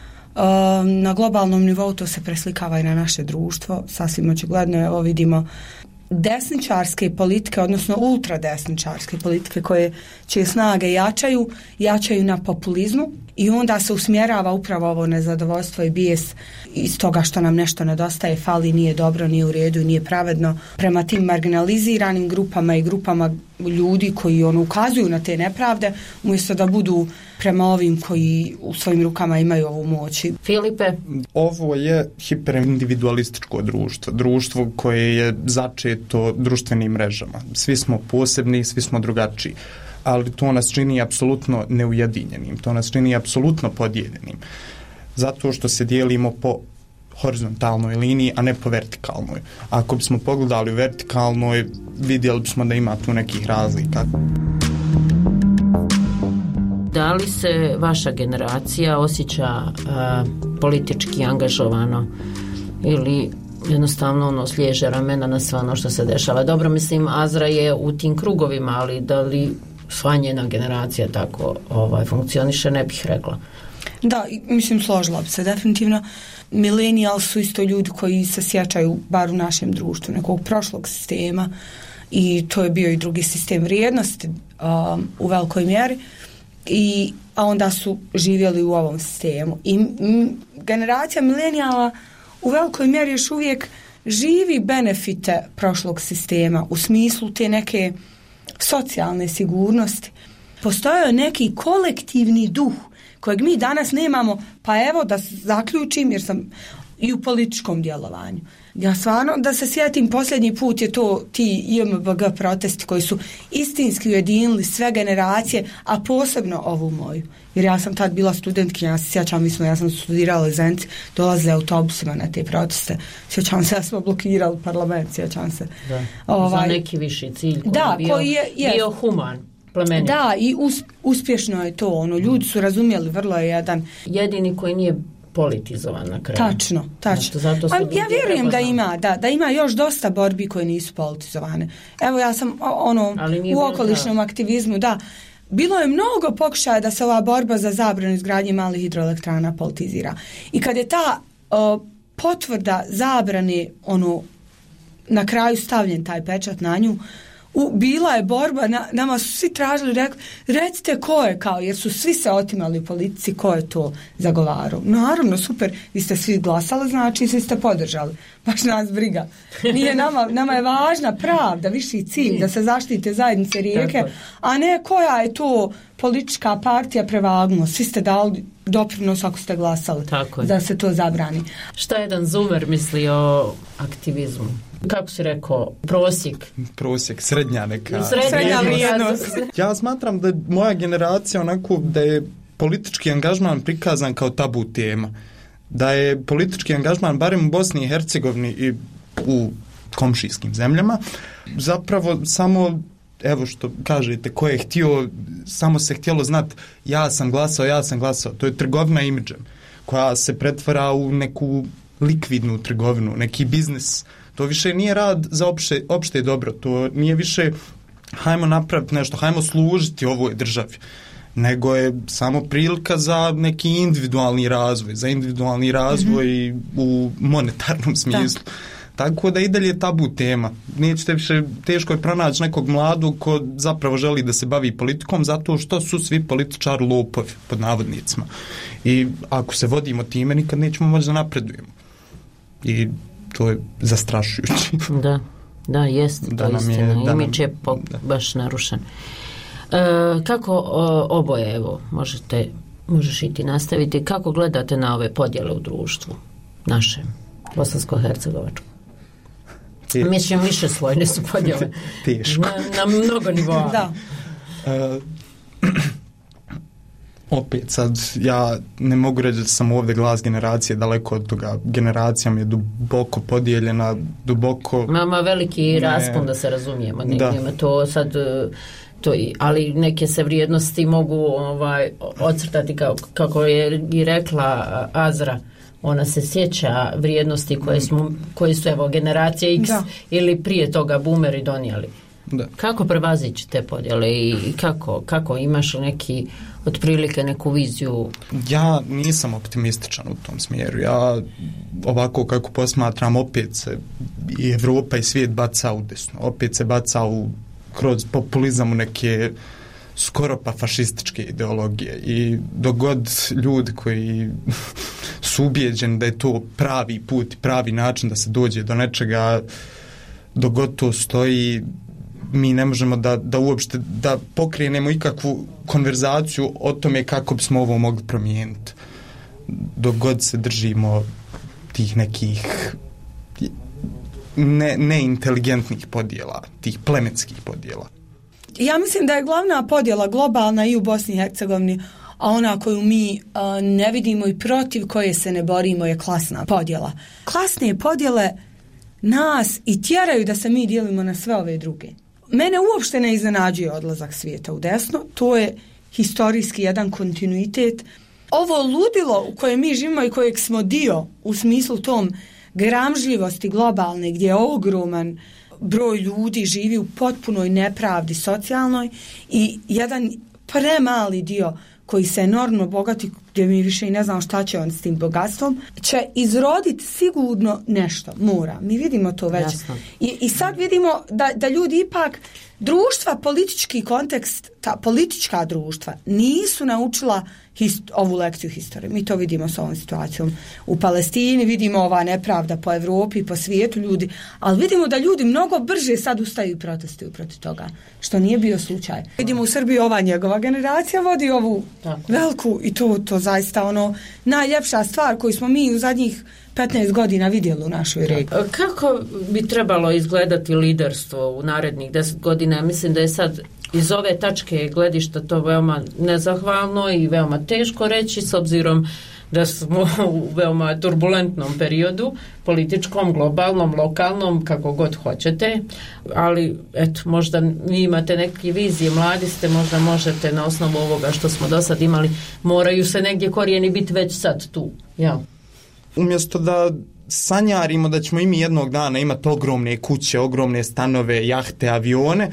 Na globalnom nivou to se preslikava i na naše društvo. Sasvim očigledno, evo vidimo desničarske politike, odnosno ultradesničarske politike koje čije snage jačaju, jačaju na populizmu i onda se usmjerava upravo ovo nezadovoljstvo i bijes iz toga što nam nešto nedostaje, fali, nije dobro, nije u redu i nije pravedno prema tim marginaliziranim grupama i grupama ljudi koji ono ukazuju na te nepravde, umjesto da budu prema ovim koji u svojim rukama imaju ovu moć. Filipe? Ovo je hiperindividualističko društvo, društvo koje je začeto društvenim mrežama. Svi smo posebni, svi smo drugačiji, ali to nas čini apsolutno neujedinjenim, to nas čini apsolutno podijeljenim, zato što se dijelimo po horizontalnoj liniji, a ne po vertikalnoj. Ako bismo pogledali u vertikalnoj, vidjeli bismo da ima tu nekih razlika. Da li se vaša generacija osjeća uh, politički angažovano ili jednostavno ono sliježe ramena na sve ono što se dešava? Dobro, mislim, Azra je u tim krugovima, ali da li sva njena generacija tako ovaj, funkcioniše, ne bih rekla. Da, mislim, složila bi se definitivno. Millennials su isto ljudi koji se sjećaju, bar u našem društvu, nekog prošlog sistema, i to je bio i drugi sistem vrijednosti um, u velikoj mjeri, i, a onda su živjeli u ovom sistemu. I m, generacija milenijala u velikoj mjeri još uvijek živi benefite prošlog sistema u smislu te neke socijalne sigurnosti. Postojao je neki kolektivni duh kojeg mi danas nemamo, pa evo da zaključim jer sam i u političkom djelovanju. Ja stvarno da se sjetim, posljednji put je to ti I M B G protesti koji su istinski ujedinili sve generacije, a posebno ovu moju. Jer ja sam tad bila studentkinja, ja se sjećam, mi smo, ja sam studirala u Zenici, dolazile autobusima na te proteste. Sjećam se, ja smo blokirali parlament, sjećam se. Da, ovaj, za neki viši cilj koji da, je bio, koji je, je, bio human. Plemenit. Da, i us, uspješno je to. Ono, ljudi su razumjeli, vrlo je jedan... Jedini koji nije politizovan na kraju. Tačno, tačno. Zato, zato pa, ja vjerujem da ima, da, da ima još dosta borbi koje nisu politizovane. Evo ja sam ono u okolišnom da. aktivizmu, da, bilo je mnogo pokušaja da se ova borba za zabranu izgradnje malih hidroelektrana politizira. I kad je ta o, potvrda zabrane ono na kraju stavljen taj pečat na nju, U, bila je borba, na, nama su svi tražili, rekli, recite ko je, kao, jer su svi se otimali u politici, ko je to zagovarao. Naravno, super, vi ste svi glasali, znači svi ste podržali. Baš nas briga. Nije nama, nama je važna pravda, viši cilj, da se zaštite zajednice Rijeke, a ne koja je to politička partija prevagnuo. Svi ste dali doprinos ako ste glasali da se to zabrani. Šta jedan Zumer misli o aktivizmu? Kako si rekao, prosjek? Prosjek, srednja neka. Srednja vrijednost. Ja smatram da moja generacija onako da je politički angažman prikazan kao tabu tema. Da je politički angažman, barem u Bosni i Hercegovini i u komšijskim zemljama, zapravo samo, evo što kažete, ko je htio, samo se htjelo znati ja sam glasao, ja sam glasao. To je trgovina imidžem koja se pretvara u neku likvidnu trgovinu, neki biznis. To više nije rad za opšte, opšte dobro, to nije više hajmo napraviti nešto, hajmo služiti ovoj državi, nego je samo prilika za neki individualni razvoj, za individualni razvoj mm-hmm. u monetarnom smislu. Da. Tako da i dalje tabu tema. Nećete više, teško je pronaći nekog mladog ko zapravo želi da se bavi politikom, zato što su svi političari lopovi, pod navodnicima. I ako se vodimo time, nikad nećemo moći da napredujemo. I to je zastrašujući. Da, da, jest, da to istina. Je, imidž je po, baš narušen. E, kako o, oboje, evo, možete, možeš i ti nastaviti, kako gledate na ove podjele u društvu našem, bosansko-hercegovačkom? Te... Mislim, više svojne su podjele. Teško. Na, na mnogo nivoa. Da. E, opet sad, ja ne mogu reći da sam ovdje glas generacije, daleko od toga. Generacija mi je duboko podijeljena, duboko... Mama veliki raspon, da se razumijemo. Ne, da. Nema to sad... To i, ali neke se vrijednosti mogu ovaj, ocrtati kao, kako je i rekla Azra, ona se sjeća vrijednosti koje, smo, koje su evo generacije X da. Ili prije toga boomeri donijeli. Da. Kako prevazići te podjele i kako, kako imaš neki otprilike neku viziju? Ja nisam optimističan u tom smjeru. Ja ovako kako posmatram, opet se i Evropa i svijet baca u desno. Opet se baca u kroz populizam u neke skoro pa fašističke ideologije i dogod ljudi koji su ubijeđeni da je to pravi put, pravi način da se dođe do nečega, dogod to stoji, mi ne možemo da, da uopšte da pokrenemo ikakvu konverzaciju o tome kako bismo ovo mogli promijeniti. Dogod se držimo tih nekih ne, neinteligentnih podjela, tih plemenskih podjela. Ja mislim da je glavna podjela globalna i u Bosni i Hercegovini, a ona koju mi a, ne vidimo i protiv koje se ne borimo je klasna podjela. Klasne podjele nas i tjeraju da se mi dijelimo na sve ove druge. Mene uopšte ne iznenađuje odlazak svijeta u desno, to je historijski jedan kontinuitet. Ovo ludilo u kojem mi živimo i kojeg smo dio u smislu tom gramžljivosti globalne, gdje je ogroman broj ljudi živi u potpunoj nepravdi socijalnoj i jedan premali dio koji se enormno bogati, gdje mi više i ne znam šta će on s tim bogatstvom, će izroditi sigurno nešto, mora. Mi vidimo to već. I, i sad vidimo da, da ljudi ipak, društva, politički kontekst, ta politička društva nisu naučila hist, ovu lekciju historije. Mi to vidimo s ovom situacijom u Palestini, vidimo ova nepravda po Evropi, po svijetu ljudi, ali vidimo da ljudi mnogo brže sad ustaju i protestuju protiv toga, što nije bio slučaj. Vidimo u Srbiji ova njegova generacija vodi ovu Tako. veliku i to, to zaista ono najljepša stvar koju smo mi u zadnjih petnaest godina vidjeli u našoj regiji. Kako bi trebalo izgledati liderstvo u narednih deset godina? Mislim da je sad iz ove tačke gledišta to veoma nezahvalno i veoma teško reći, s obzirom da smo u veoma turbulentnom periodu, političkom, globalnom, lokalnom, kako god hoćete, ali eto, možda vi imate neke vizije, mladi ste, možda možete na osnovu ovoga što smo do sad imali, moraju se negdje korijeni biti već sad tu, ja. Umjesto da sanjarimo da ćemo i mi jednog dana imati ogromne kuće, ogromne stanove, jahte, avione,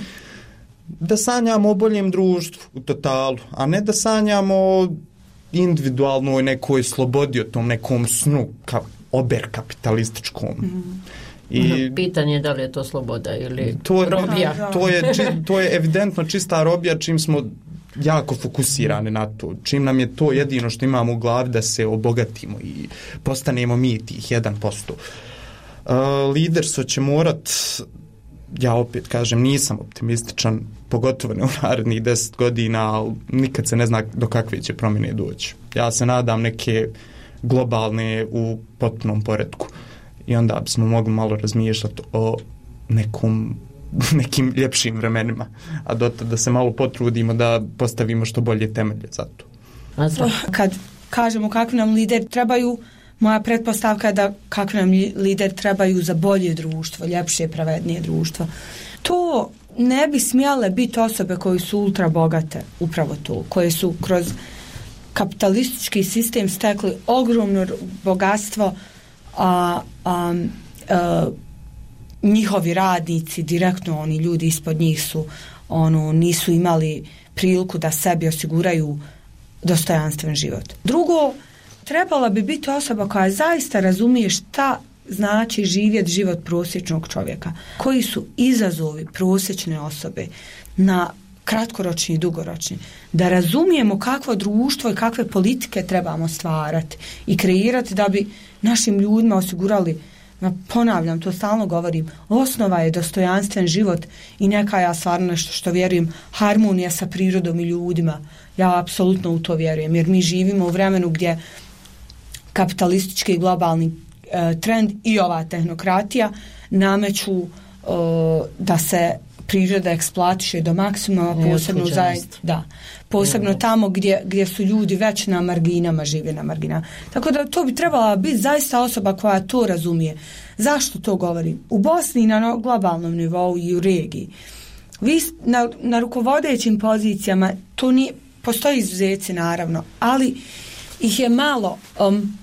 da sanjamo o boljem društvu u totalu, a ne da sanjamo o individualnoj nekoj slobodi, o tom nekom snu, ka, ober kapitalističkom. Mm. I pitanje je da li je to sloboda ili to, robija. To je, či, to je evidentno čista robija, čim smo jako fokusirani na to. Čim nam je to jedino što imamo u glavi da se obogatimo i postanemo mi tih jedan posto. Uh, liderstvo će morat, ja opet kažem, nisam optimističan, pogotovo ne u narednih deset godina, ali nikad se ne zna do kakve će promjene doći. Ja se nadam neke globalne u potpunom poretku i onda bismo mogli malo razmišljati o nekom nekim ljepšim vremenima, a dotad da se malo potrudimo da postavimo što bolje temelje za to. Kad kažemo kakvi nam lider trebaju, moja pretpostavka je da kakvi nam lider trebaju za bolje društvo, ljepše, pravednije društvo. To ne bi smjele biti osobe koje su ultra bogate, upravo to, koje su kroz kapitalistički sistem stekli ogromno bogatstvo, a, a, a njihovi radnici, direktno oni ljudi ispod njih su, ono, nisu imali priliku da sebi osiguraju dostojanstven život. Drugo, trebala bi biti osoba koja zaista razumije šta znači živjeti život prosječnog čovjeka. Koji su izazovi prosječne osobe na kratkoročni i dugoročni. Da razumijemo kakvo društvo i kakve politike trebamo stvarati i kreirati da bi našim ljudima osigurali, ponavljam, to stalno govorim, osnova je dostojanstven život i neka, ja stvarno nešto što vjerujem, harmonija sa prirodom i ljudima. Ja apsolutno u to vjerujem, jer mi živimo u vremenu gdje kapitalistički i globalni e, trend i ova tehnokratija nameću e, da se priroda eksploatiše do maksimuma, posebno, za, da, posebno mm. tamo gdje, gdje su ljudi već na marginama, žive na marginama. Tako da to bi trebala biti zaista osoba koja to razumije. Zašto to govorim? U Bosni na globalnom nivou i u regiji. Vi na, na rukovodećim pozicijama, to nije, postoji izuzeci naravno, ali ih je malo. Um,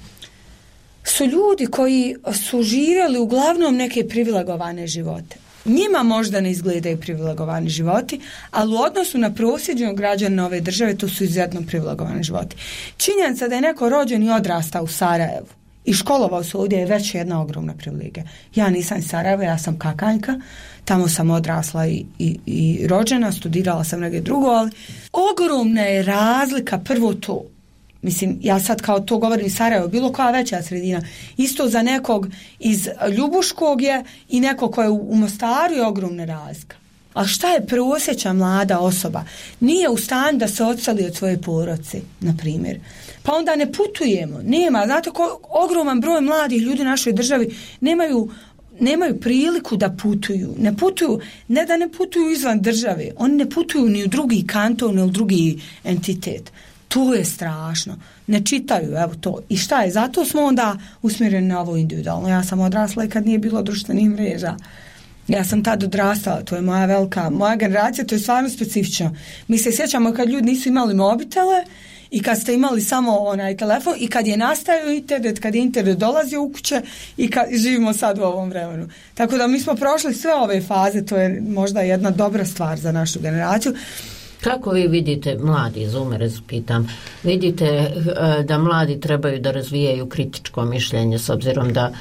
su ljudi koji su živjeli uglavnom neke privilegovane živote. Njima možda ne izgledaju privilegovani životi, ali u odnosu na prosječnog građana ove države to su izuzetno privilegovani životi. Činjenica da je neko rođen i odrastao u Sarajevu i školovao se ovdje je već jedna ogromna privilegija. Ja nisam iz Sarajeva, ja sam Kakanjka, tamo sam odrasla i, i, i rođena, studirala sam negdje drugo, ali ogromna je razlika, prvo to. Mislim, ja sad kao to govorim iz Sarajeva, bilo koja veća sredina. Isto za nekog iz Ljubuškog je i nekog ko je u Mostaru je ogromna razlika. A šta je prosječna mlada osoba? Nije u stanju da se odseli od svoje porodice, na primjer. Pa onda ne putujemo. Nema, znate, ko, ogroman broj mladih ljudi u našoj državi nemaju, nemaju priliku da putuju. Ne putuju, ne da ne putuju izvan države. Oni ne putuju ni u drugi kanton, ni u drugi entitet. To je strašno. Ne čitaju, evo to. I šta je? Zato smo onda usmjereni na ovo individualno. Ja sam odrasla i kad nije bilo društvenih mreža. Ja sam tad odrastala, to je moja velika, moja generacija, to je stvarno specifično. Mi se sjećamo kad ljudi nisu imali mobitele i kad ste imali samo onaj telefon i kad je nastajao internet, kad je internet dolazio u kuće i kad živimo sad u ovom vremenu. Tako da mi smo prošli sve ove faze, to je možda jedna dobra stvar za našu generaciju. Kako vi vidite, mladi zoomere, pitam, vidite da mladi trebaju da razvijaju kritičko mišljenje s obzirom da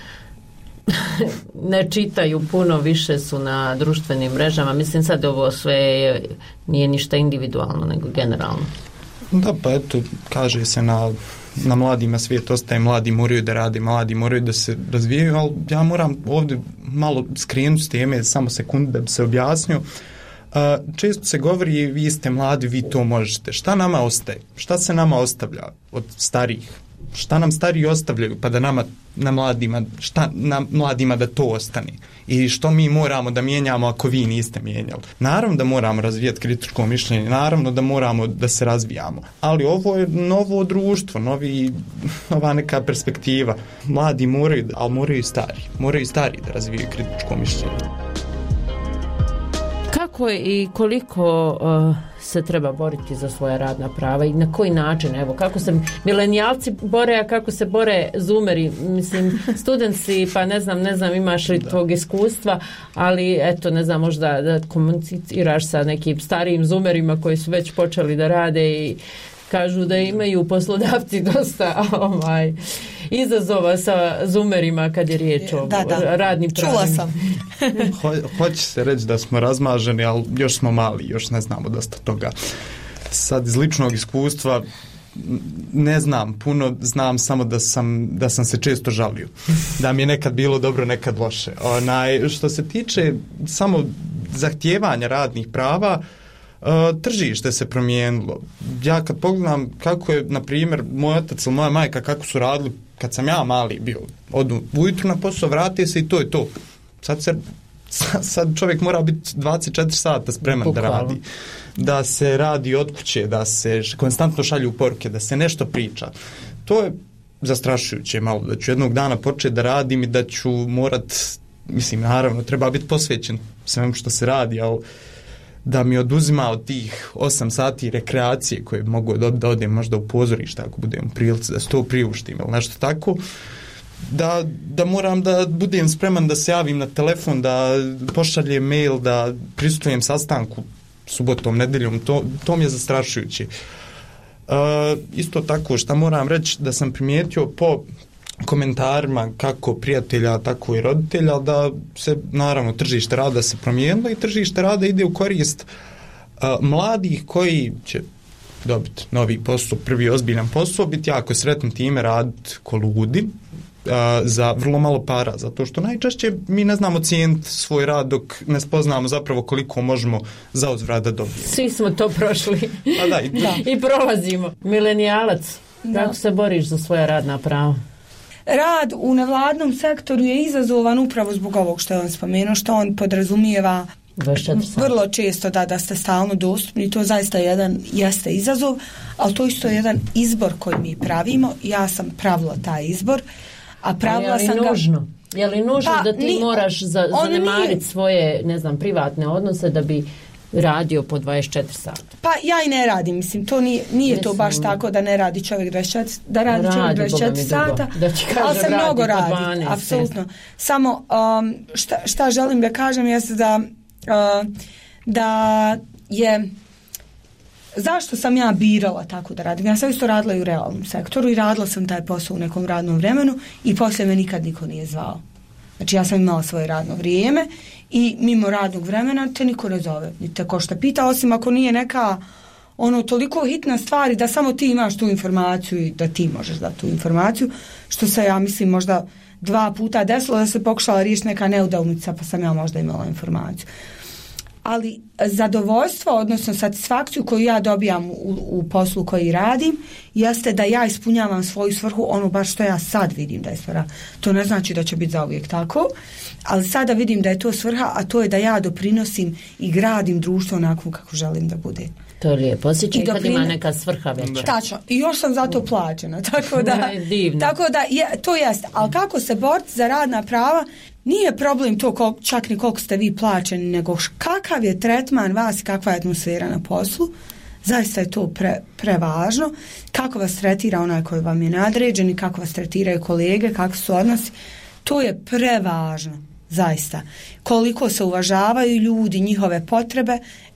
ne čitaju puno, više su na društvenim mrežama. Mislim sad ovo sve je, nije ništa individualno nego generalno. Da, pa eto, kaže se na, na mladima svijet ostaje, mladi moraju da rade, mladi moraju da se razvijaju, ali ja moram ovdje malo skrenuti s teme, samo sekundu da bi se objasnio. Uh, često se govori, vi ste mladi, vi to možete. Šta nama ostaje? Šta se nama ostavlja od starijih? Šta nam stariji ostavljaju pa da nama, na mladima, šta na mladima da to ostane? I što mi moramo da mijenjamo ako vi niste mijenjali? Naravno da moramo razvijati kritičko mišljenje, naravno da moramo da se razvijamo, ali ovo je novo društvo, novi, nova neka perspektiva. Mladi moraju, ali moraju i stari. Moraju i stari da razvijaju kritičko mišljenje. Kako i koliko uh, se treba boriti za svoja radna prava i na koji način, evo, kako se milenijalci bore, a kako se bore zoomeri, mislim, studentsi, pa ne znam, ne znam, imaš li tvog iskustva, ali eto, ne znam, možda da komuniciraš sa nekim starijim zoomerima koji su već počeli da rade i kažu da imaju poslodavci dosta ovaj, izazova sa zoomerima kad je riječ o da, da. radnim pravima. Čula sam. Ho, hoće se reći da smo razmaženi, ali još smo mali, još ne znamo dosta toga. Sad iz ličnog iskustva ne znam puno, znam samo da sam, da sam se često žalio. Da mi je nekad bilo dobro, nekad loše. Onaj, što se tiče samo zahtijevanja radnih prava, Uh, tržište se promijenilo. Ja kad pogledam kako je, na primjer, moj otac ili moja majka kako su radili kad sam ja mali bio, odu ujutru na posao, vrati se i to je to. Sad, se, sad čovjek mora biti dvadeset četiri sata spreman Bukvalno. da radi. Da se radi od kuće, da se konstantno šalju poruke, da se nešto priča. To je zastrašujuće malo, da ću jednog dana početi da radim i da ću morat, mislim, naravno, treba biti posvećen svemu što se radi, ali da mi oduzima od tih osam sati rekreacije koje mogu da, da odem možda u pozorište ako budem u prilici da se to priuštim ili nešto tako, da, da moram da budem spreman da se javim na telefon, da pošaljem mail, da prisustvujem sastanku subotom, nedeljom, to, to mi je zastrašujuće. Uh, isto tako, šta moram reći, da sam primijetio po komentarima kako prijatelja, tako i roditelja, da se, naravno, tržište rada se promijenilo i tržište rada ide u korist uh, mladih koji će dobiti novi posao, prvi ozbiljan posao, biti jako sretni time, raditi ko ludi uh, za vrlo malo para, zato što najčešće mi ne znamo cijeniti svoj rad dok ne spoznamo zapravo koliko možemo za uzvrat da dobijemo. Svi smo to prošli. A da, i, da. I prolazimo. Milenijalac, kako da. se boriš za svoja radna prava? Rad u nevladnom sektoru je izazovan upravo zbog ovog što je on spomenuo, što on podrazumijeva vrlo često da, da ste stalno dostupni. To zaista jedan, jeste izazov, ali to isto je jedan izbor koji mi pravimo. Ja sam pravila taj izbor, a pravila sam ga... nužno? Je li nužno pa, da ti ni, moraš za, zanemariti nije... svoje, ne znam, privatne odnose da bi radio po dvadeset četiri sata? Pa ja i ne radim, mislim, to nije, nije to baš tako da ne radi čovjek dvadeset četiri, da radi, radi čovjek dvadeset četiri sata, da ali se mnogo radi, apsolutno. Samo um, šta, šta želim da kažem jeste da uh, da je zašto sam ja birala tako da radim? Ja sam isto radila i u realnom sektoru i radila sam taj posao u nekom radnom vremenu i poslije me nikad niko nije zvao. Znači ja sam imala svoje radno vrijeme i mimo radnog vremena te niko ne zove, ni te ko šta pita, osim ako nije neka ono toliko hitna stvar da samo ti imaš tu informaciju i da ti možeš dati tu informaciju, što se ja mislim možda dva puta desilo da se pokušala riješiti neka neudavnica pa sam ja možda imala informaciju. Ali zadovoljstvo, odnosno satisfakciju koju ja dobijam u, u poslu koji radim jeste da ja ispunjavam svoju svrhu, ono baš što ja sad vidim da je svrha. To ne znači da će biti zauvijek tako, ali sada vidim da je to svrha, a to je da ja doprinosim i gradim društvo onako kako želim da bude. To je lijepo, osjećaj kad ima neka svrha veća. Tačno, i još sam za to plaćena, tako da, tako da je, to jeste. Ali kako se boriti za radna prava, nije problem to kol, čak ni koliko ste vi plaćeni, nego kakav je tretman vas i kakva je atmosfera na poslu. Zaista je to pre, prevažno. Kako vas tretira onaj koji vam je nadređen i kako vas tretiraju kolege, kako su odnosi. To je prevažno, zaista. Koliko se uvažavaju ljudi, njihove potrebe,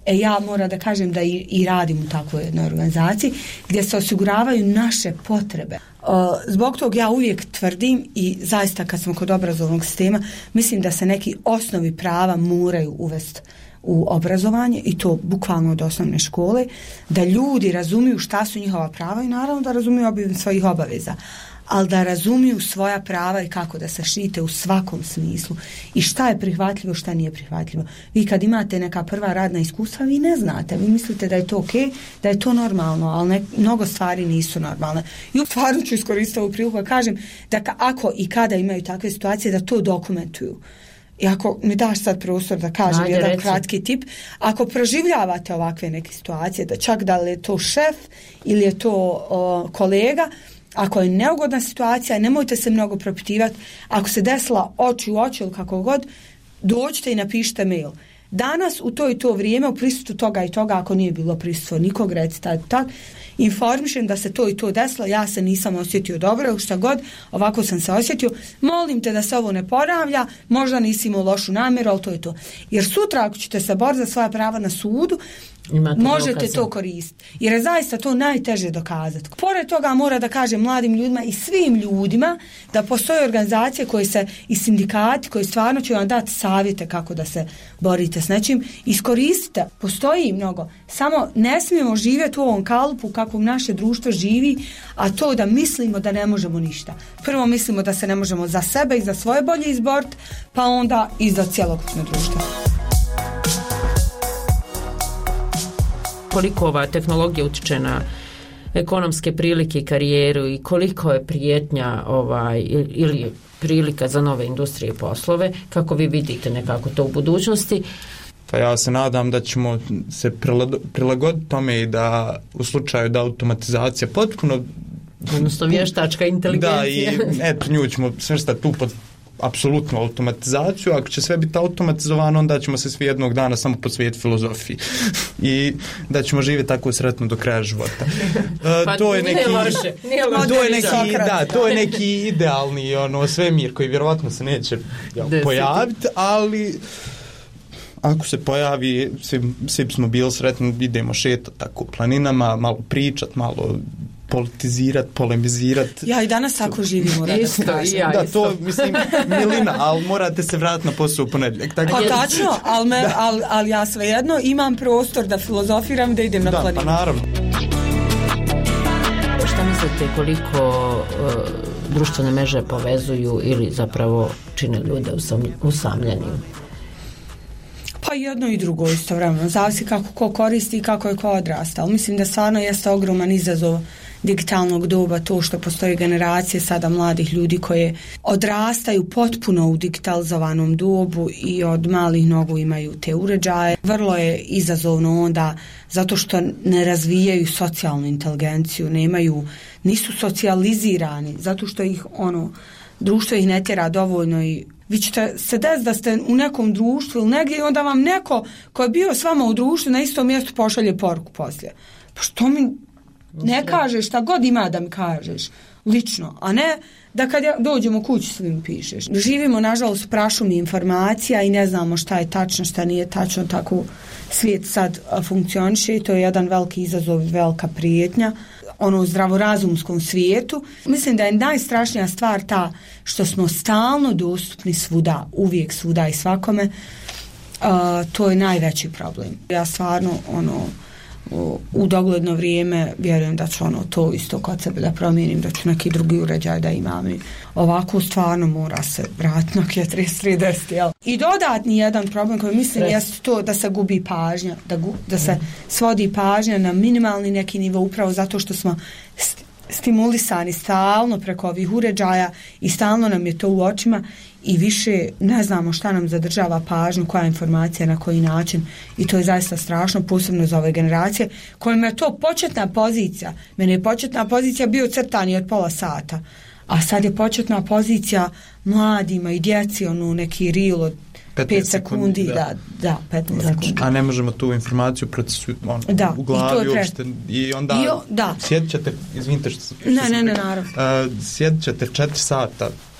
E ja moram da kažem da i, i radim u takvoj jednoj organizaciji gdje se osiguravaju naše potrebe. Zbog tog ja uvijek tvrdim i zaista kad smo kod obrazovnog sistema, mislim da se neki osnovi prava moraju uvesti u obrazovanje i to bukvalno od osnovne škole, da ljudi razumiju šta su njihova prava i naravno da razumiju obim svojih obaveza, ali da razumiju svoja prava i kako da se štite u svakom smislu i šta je prihvatljivo, šta nije prihvatljivo. Vi kad imate neka prva radna iskustva, vi ne znate, vi mislite da je to ok, da je to normalno, ali ne, mnogo stvari nisu normalne. I stvarno ću iskoristiti ovu priliku da kažem da ka, ako i kada imaju takve situacije, da to dokumentuju. I ako mi daš sad prostor da kažem Ajde, jedan reci. kratki tip, ako proživljavate ovakve neke situacije, da čak da li je to šef ili je to o, kolega, ako je neugodna situacija, nemojte se mnogo propitivati. Ako se desila oči u oči ili kako god, dođite i napišite mail. Danas u to i to vrijeme u prisustvu toga i toga, ako nije bilo prisustvo nikog, recite tak, informišem da se to i to desilo, ja se nisam osjetio dobro, šta god, ovako sam se osjetio, molim te da se ovo ne ponavlja, možda nisi imao lošu namjeru, ali to je to. Jer sutra ako ćete se boriti za svoja prava na sudu, Imate možete dokaze. To koristiti. Jer je zaista to najteže dokazati. Pored toga mora da kažem mladim ljudima i svim ljudima da postoje organizacije koje se i sindikati koji stvarno će vam dati savjete kako da se borite s nečim. Iskoristite. Postoji mnogo. Samo ne smijemo živjeti u ovom kalupu kakvom naše društvo živi, a to da mislimo da ne možemo ništa. Prvo mislimo da se ne možemo za sebe i za svoje bolje izboriti, pa onda i za cjelokupno društvo. Koliko ova tehnologija utiče na ekonomske prilike i karijeru i koliko je prijetnja ovaj, ili prilika za nove industrije i poslove, kako vi vidite nekako to u budućnosti? Pa ja se nadam da ćemo se prilagoditi tome i da u slučaju da automatizacija potpuno... Odnosno vještačka inteligencija. Da, i eto, nju ćemo svrstati tu pod apsolutnu automatizaciju. Ako će sve biti automatizovano, onda ćemo se svi jednog dana samo posvetiti filozofiji i da ćemo živjeti tako sretno do kraja života. Pa to je neki, nije loše, nije loše. To je neki, da, to je neki idealni ono, svemir koji vjerovatno se neće jel, pojaviti, ali ako se pojavi, svi, svi smo bili sretni, idemo šetati tako planinama, malo pričat, malo politizirat, polemizirat. Ja i danas tako živimo, rada isto, ja, da, isto. to, mislim, milina, ali morate se vratiti na posao u ponedjeljak. Pa tačno, ali al, al ja svejedno imam prostor da filozofiram, da idem na da, planinu. Pa naravno. Šta mislite koliko uh, društvene mreže povezuju ili zapravo čine ljude usam, usamljenim? Pa jedno i drugo istovremeno, zavisi kako ko koristi i kako je ko odrasta, ali mislim da stvarno jeste ogroman izazov digitalnog doba to što postoje generacije sada mladih ljudi koje odrastaju potpuno u digitalizovanom dobu i od malih nogu imaju te uređaje. Vrlo je izazovno onda zato što ne razvijaju socijalnu inteligenciju, nemaju, nisu socijalizirani, zato što ih ono, društvo ih ne tjera dovoljno i vi ćete se des da ste u nekom društvu ili negdje i onda vam neko ko je bio s vama u društvu na istom mjestu pošalje poruku poslije. Pa što mi ne kažeš, šta god ima da mi kažeš lično, a ne da kad ja dođemo kući svim pišeš. Živimo nažalost u prašumi informacija i ne znamo šta je tačno, šta nije tačno, tako svijet sad funkcioniše i to je jedan veliki izazov, velika prijetnja ono u zdravorazumskom svijetu. Mislim da je najstrašnija stvar ta što smo stalno dostupni svuda, uvijek svuda i svakome. Uh, to je najveći problem. Ja stvarno ono u, u dogledno vrijeme vjerujem da ću ono to isto kod sebe da promijenim, da ću neki drugi uređaj da imam i ovako stvarno mora se vratiti na trideset trideset, jel? I dodatni jedan problem koji mislim jeste to da se gubi pažnja, da, gu, da se svodi pažnja na minimalni neki nivo upravo zato što smo st- stimulisani stalno preko ovih uređaja i stalno nam je to u očima i više ne znamo šta nam zadržava pažnju, koja informacija, na koji način i to je zaista strašno, posebno za ove generacije kojima je to početna pozicija. Mene je početna pozicija bio crtani od pola sata, a sad je početna pozicija mladima i djeci, ono neki reel od pet sekundi, da, da, da petnaest sekundi. A ne možemo tu informaciju procesu on, da, u glavi i, pre... uopšte i onda I o, da. sjedit ćete, izvinite što, što ne, ne, ne, naravno. Uh, sjedit ćete četiri sata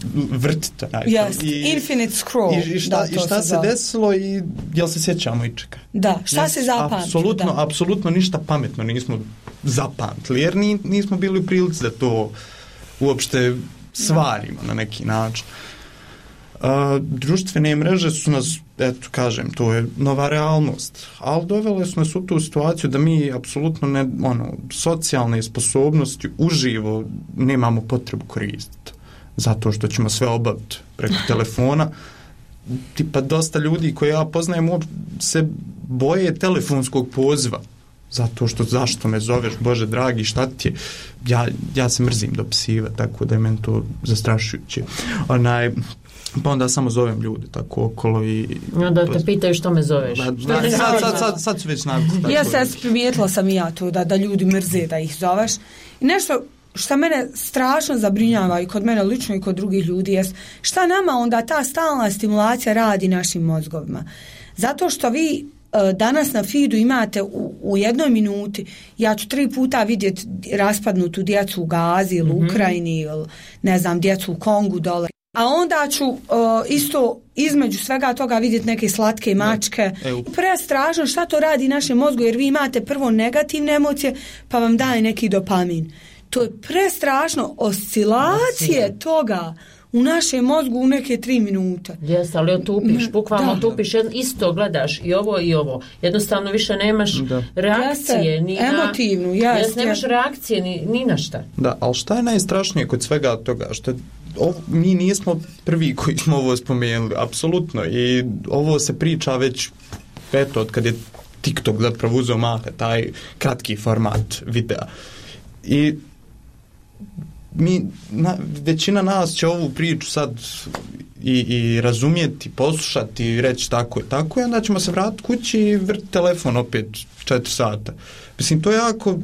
vrtite. Yes, I, infinite scroll. I, i šta, da, i šta se, se desilo i jel se sjećamo ičega? Da, šta yes, se zapamtilo? Apsolutno, apsolutno ništa pametno nismo zapamtili, jer ni, nismo bili u prilici da to uopšte svarimo na neki način. Uh, društvene mreže su nas, eto kažem, to je nova realnost, ali dovele su nas u tu situaciju da mi apsolutno ne, ono, socijalne sposobnosti uživo nemamo potrebu koristiti, zato što ćemo sve obaviti preko telefona. Tipa dosta ljudi koje ja poznajem se boje telefonskog poziva, zato što zašto me zoveš, Bože dragi, šta ti je? Ja, ja se mrzim dopisiva, tako da je meni to zastrašujuće. Onaj, pa onda samo zovem ljude tako okolo i... Onda te pitaju što me zoveš. Da, da, da, sad, sad, sad, sad su već navikli. Ja se primijetila sam i ja to da, da ljudi mrze da ih zoveš. I nešto što mene strašno zabrinjava i kod mene lično i kod drugih ljudi jest šta nama onda ta stalna stimulacija radi našim mozgovima. Zato što vi danas na feedu imate u, u jednoj minuti, ja ću tri puta vidjeti raspadnutu djecu u Gazi ili mm-hmm. Ukrajini ili ne znam, djecu u Kongu dole. A onda ću uh, isto između svega toga vidjeti neke slatke mačke. Prestrašno šta to radi našem mozgu, jer vi imate prvo negativne emocije pa vam daje neki dopamin. To je prestrašno, oscilacije toga u našem mozgu u neke tri minute. Jes, ali otupiš, bukvalno otupiš, isto gledaš i ovo i ovo. Jednostavno više nemaš da. reakcije. Jeste, ni na, emotivnu, jes, jes, nemaš jes. reakcije ni, ni na šta. Da, ali šta je najstrašnije kod svega toga? Što je, ovo, mi nismo prvi koji smo ovo spomenuli, apsolutno. I ovo se priča već, eto, od kad je TikTok zapravo uzeo mahe, taj kratki format videa. I mi, na, većina nas će ovu priču sad i, i razumjeti, poslušati i reći tako je, tako je, onda ćemo se vratiti kući i vrti telefon opet četiri sata. Mislim, to je jako,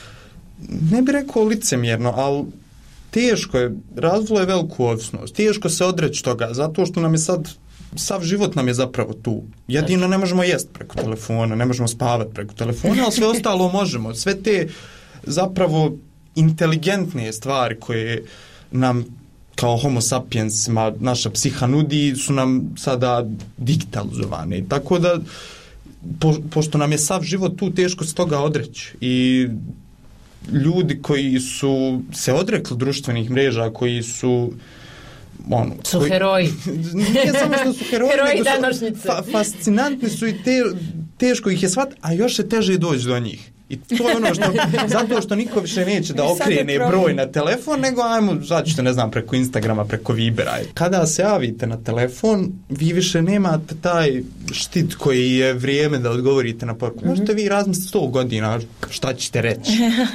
ne bih rekao licemjerno, ali teško je, razvilo je veliku ovisnost, teško se odreći toga, zato što nam je sad, sav život nam je zapravo tu. Jedino ne možemo jest preko telefona, ne možemo spavati preko telefona, ali sve ostalo možemo. Sve te zapravo inteligentne stvari koje nam kao homo sapiensima naša psiha nudi su nam sada digitalizovane. Tako da po, pošto nam je sav život tu, teško se toga odreći. I ljudi koji su se odrekli društvenih mreža, koji su ono, su koji, heroji. Nije samo što su heroji, heroji nego su fa, fascinantni su i te, teško ih je shvatiti, a još je teže doći do njih. I to je ono što, zato što niko više neće da okrene broj na telefon, nego ajmo, začete, ne znam, preko Instagrama, preko Vibera. Kada se javite na telefon, vi više nemate taj štit koji je vrijeme da odgovorite na poruku. Mm-hmm. Možete vi razmisliti sto godina šta ćete reći.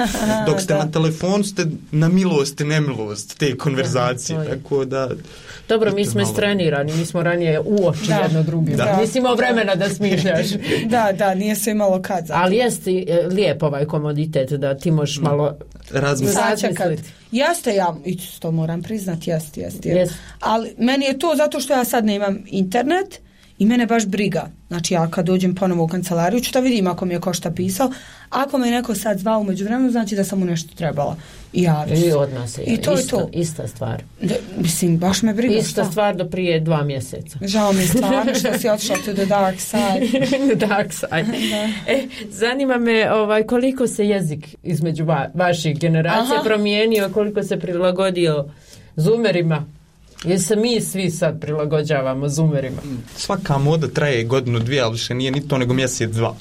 Dok ste na telefonu, ste na milost i nemilost te konverzacije. Da, tako da... Dobro, mi smo istrenirani, mi smo ranije u oči da. jedno drugim. Da. Nisi imao vremena da smišljaš. Da, da, nije se imalo kad. Zato. Ali jeste lijep ovaj komoditet da ti možeš malo razmisliti. Jeste, ja to moram priznati, jeste, jeste. Jest. Ali meni je to zato što ja sad ne imam internet i mene baš briga. Znači ja kad dođem ponovo u kancelariju ću da vidim ako mi je ko šta pisao. Ako me neko sad zvao u međuvremenu, znači da sam mu nešto trebala. I javim se. I od nas je. I to isto, je to. Ista stvar. De, mislim, baš me briga. Ista šta? Stvar do prije dva mjeseca. Žao mi stvarno što si otišla to the dark side. The dark side. E, zanima me ovaj, koliko se jezik između va, vaših generacija Aha. promijenio, koliko se prilagodio zoomerima. Jer se mi svi sad prilagođavamo zoomerima. Svaka moda traje godinu, dvije, ali više nije ni to nego mjesec, dva.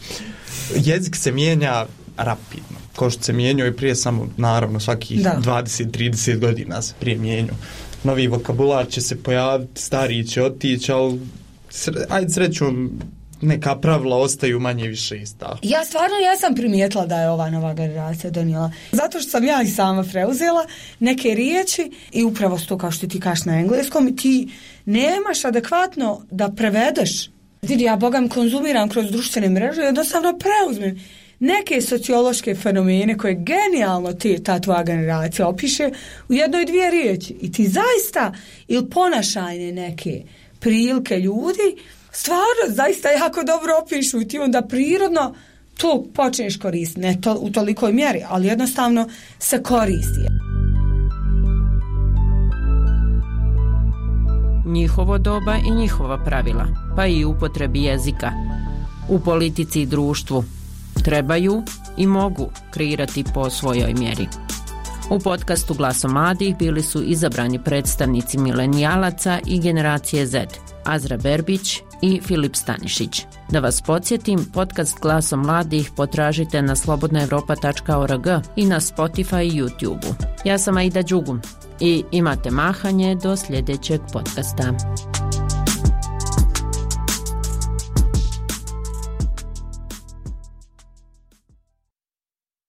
Jezik se mijenja rapidno. Kao što se mijenjao i prije samo, naravno, svakih da. dvadeset do trideset godina se prije mijenjao. Novi vokabular će se pojaviti, stariji će otići, ali ajde srećom, neka pravila ostaju manje više ista. Ja stvarno, ja sam primijetila da je ova nova generacija donijela. Zato što sam ja i sama preuzela neke riječi i upravo to kao što ti kažeš na engleskom i ti nemaš adekvatno da prevedeš. Vidi, ja bogam konzumiram kroz društvene mreže i jednostavno preuzmem neke sociološke fenomene koje genijalno ti, ta tvoja generacija opiše u jednoj dvije riječi. I ti zaista ili ponašajne neke prilike ljudi stvarno zaista jako dobro opišu i ti onda prirodno to počneš koristiti. Ne to, u tolikoj mjeri, ali jednostavno se koristi. njihovo doba i njihova pravila, pa i upotrebi jezika. U politici i društvu trebaju i mogu kreirati po svojoj mjeri. U podcastu Glasom mladih bili su izabrani predstavnici milenijalaca i generacije Z, Azra Berbić i Filip Stanišić. Da vas podsjetim, podcast Glasom mladih potražite na slobodna evropa tačka org i na Spotify i YouTube. Ja sam Aida Đugum i imate mahanje do sljedećeg podcasta.